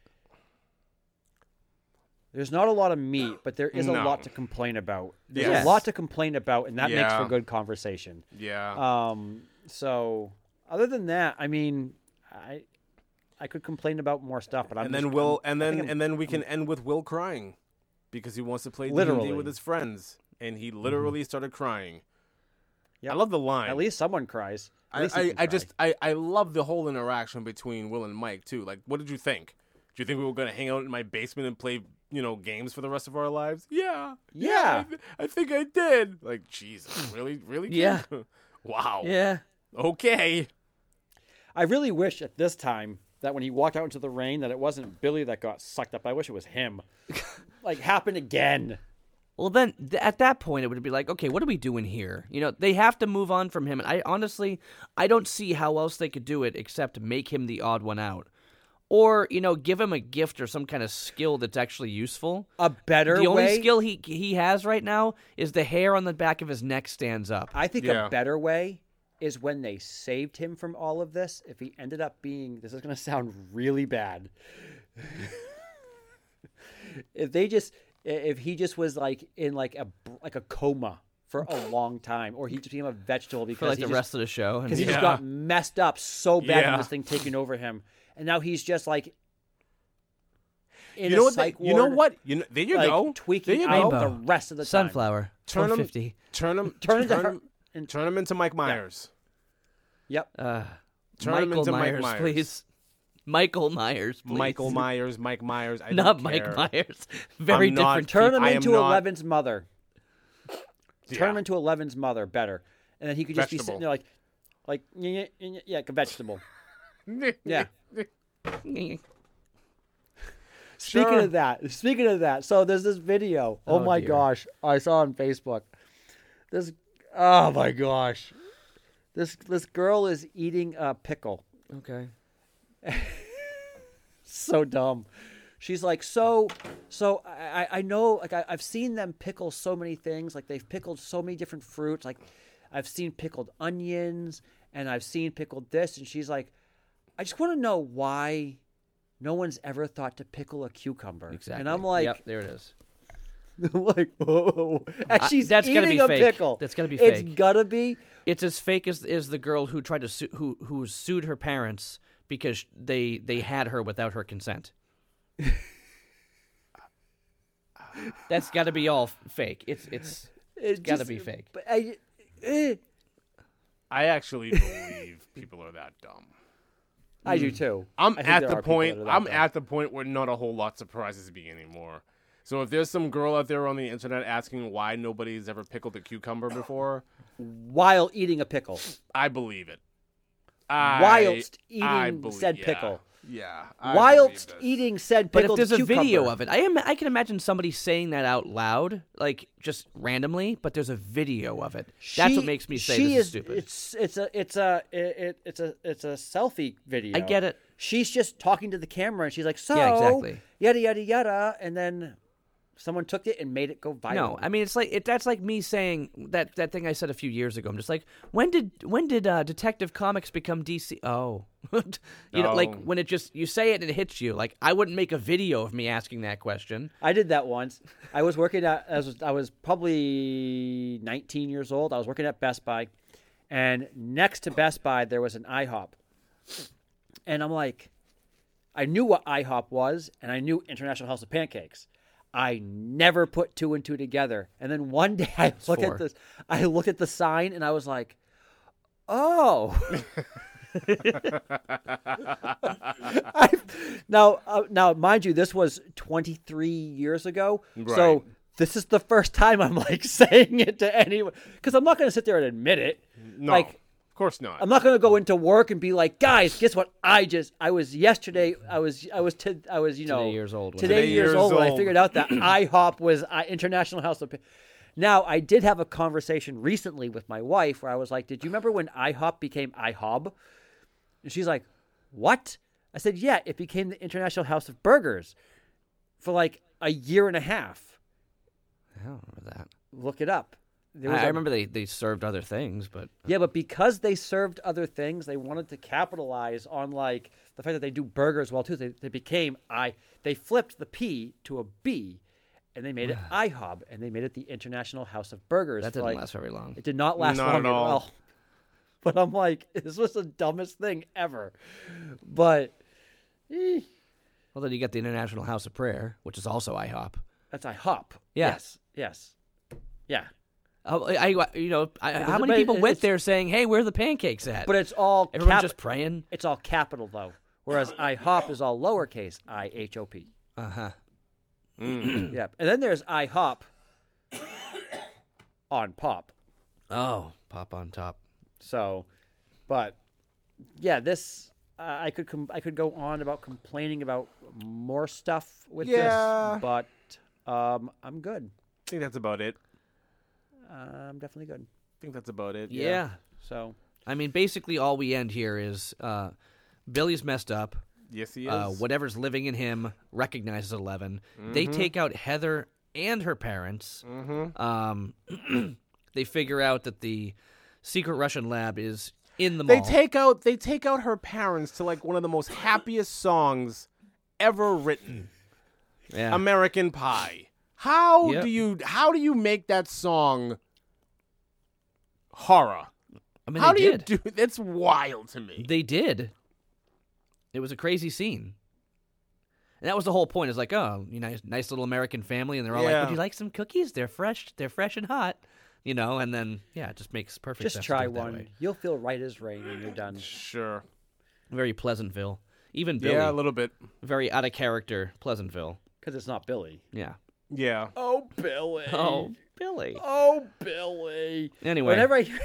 there's not a lot of meat, but there is a No. lot to complain about. There's Yes. a lot to complain about, and that makes Yeah. for good conversation. Yeah. So other than that, I mean, I could complain about more stuff, but I'm and just- then Will, I'm- I think I'm- and then we can end with Will crying because he wants to play D&D Literally. with his friends, and he literally started crying. Yep. I love the line. At least someone cries. At least he I can cry. I love the whole interaction between Will and Mike too. Like, what did you think? Do you think we were gonna hang out in my basement and play, games for the rest of our lives? Yeah. Yeah. I think I did. Like, Jesus, really, kid? Yeah. Wow. Yeah. Okay. I really wish at this time that when he walked out into the rain that it wasn't Billy that got sucked up. I wish it was him. Like, happen again. Well, then at that point, it would be like, okay, what are we doing here? They have to move on from him. And I don't see how else they could do it except make him the odd one out. Or, give him a gift or some kind of skill that's actually useful. A better The only way. skill he has right now is the hair on the back of his neck stands up. I think Yeah. a better way is when they saved him from all of this. If he ended up being, this is going to sound really bad. If he just was like in like a coma for a long time, or he just became a vegetable For because like the rest of the show. because he Yeah. just got messed up so bad Yeah. from this thing taking over him, and now he's just like in You know a what? psych You know ward, what? There you like, go. tweaking there you out go. the rest of the time. Sunflower. Turn him. 450. Turn him. Turn into her- Turn him into Mike Myers. Yep. Turn him Michael into Mike Myers, Myers. please. Michael Myers, please. Michael Myers, Mike Myers. I Not don't Mike care. Myers. Very I'm not- different. Turn him I am into not- Eleven's mother. Turn Yeah. him into Eleven's mother better, and then he could just be Vegetable. sitting there like yeah, like a vegetable. Yeah. Speaking of that, so there's this video. Oh, my dear. gosh, I saw on Facebook. Oh my gosh, this girl is eating a pickle. Okay. So dumb. She's like, so I know, like I've seen them pickle so many things. Like they've pickled so many different fruits. Like I've seen pickled onions and I've seen pickled this. And she's like, I just want to know why no one's ever thought to pickle a cucumber. Exactly. And I'm like, yep, there it is. I'm like, whoa. And she's that's gotta eating be a fake. pickle. That's gotta be It's fake. gotta be. It's as fake as the girl who tried to who sued her parents because they had her without her consent. That's got to be all fake. It's got to be fake. But I actually believe people are that dumb. I do too. I'm I think at there the are people point. that are that I'm dumb. at the point where not a whole lot surprises me anymore. So if there's some girl out there on the internet asking why nobody's ever pickled a cucumber before, While eating a pickle. I believe it. Whilst I eating believe- said yeah. pickle. Yeah. I Whilst believe this. eating said But if pickled there's a cucumber. video of it, I can imagine somebody saying that out loud, like just randomly. But there's a video of it. That's what makes me say this is stupid. It's a selfie video. I get it. She's just talking to the camera and she's like, so Yeah, exactly. yada yada yada, and then someone took it and made it go viral. No, I mean it's like that's like me saying that thing I said a few years ago. I'm just like, when did Detective Comics become DC? Oh, know, like Oh. when it just you say it and it hits you. Like I wouldn't make a video of me asking that question. I did that once. I was working at I was probably 19 years old. I was working at Best Buy, and next to Best Buy there was an IHOP, and I'm like, I knew what IHOP was, and I knew International House of Pancakes. I never put two and two together. And then one day I looked at the sign and I was like, oh. Now, mind you, this was 23 years ago. Right. So this is the first time I'm like saying it to anyone, because I'm not going to sit there and admit it. No, Like, of course not. I'm not going to go into work and be like, guys, guess what? I was yesterday. I was Today years old. Today years old when I figured out that IHOP was International House of. Now I did have a conversation recently with my wife where I was like, "Did you remember when IHOP became IHOB?" And she's like, "What?" I said, "Yeah, it became the International House of Burgers for like a year and a half. I don't remember that. Look it up." I remember they served other things, but Yeah, but because they served other things, they wanted to capitalize on like the fact that they do burgers well too. They became they flipped the P to a B, and they made it IHOB, and they made it the International House of Burgers. that for, didn't like, last very long. It did not last Not long at all. all. But I'm like, this was the dumbest thing ever. But Well, then you get the International House of Prayer, which is also IHOP. that's IHOP. Yeah. Yes. Yeah. How But many people went it's- there saying, "Hey, where are the pancakes at?" But it's all everyone's just praying. it's all capital though. Whereas IHOP is all lowercase IHOP. Uh huh. Yep. And then there's IHOP on pop. Oh, pop on top. So, but yeah, this I could go on about complaining about more stuff with Yeah. this, but I'm good. I think that's about it. I'm definitely good. I think that's about it. Yeah. So I mean, basically, all we end here is Billy's messed up. Yes, he is. Whatever's living in him recognizes 11. They take out Heather and her parents. They figure out that the secret Russian lab is in the mall. They take out her parents to like one of the most happiest songs ever written. Yeah. American Pie. How Yep. do you make that song horror? I mean, How they do did. you do? It's wild to me. They did. It was a crazy scene. And that was the whole point. It's like, oh, nice little American family, and they're all like, Yeah. "Would you like some cookies? They're fresh and hot." And then it just makes perfect sense. just to try do it that one. way. You'll feel right as rain when you're done. Sure. Very Pleasantville. Even Billy, Yeah, a little bit. very out of character Pleasantville. Because it's not Billy. Yeah. Yeah. Oh, Billy. Oh, Billy. Oh, Billy. Anyway. Whenever I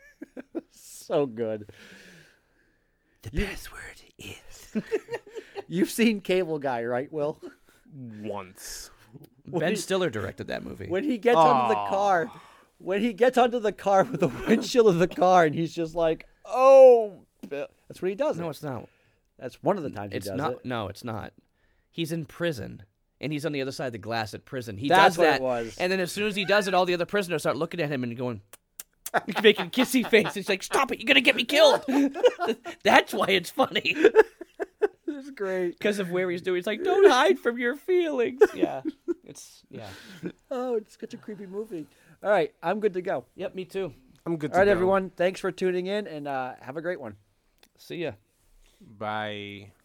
so good. The password is. You've seen Cable Guy, right, Will? Once. Ben Stiller directed that movie. When he gets onto the car, with the windshield of the car, and he's just like, "Oh," that's what he does. No, it's not. That's one of the times It's he does not. it. No, it's not. He's in prison, and he's on the other side of the glass at prison. He That's does what that, it was. and then as soon as he does it, all the other prisoners start looking at him and going, making kissy face. He's like, "Stop it! You're gonna get me killed." That's why it's funny. It's great. Because of where he's doing. He's like, "Don't hide from your feelings." Yeah, yeah. Oh, it's such a creepy movie. All right, I'm good to go. Yep, me too. I'm good to All right, go. everyone. Thanks for tuning in, and have a great one. See ya. Bye.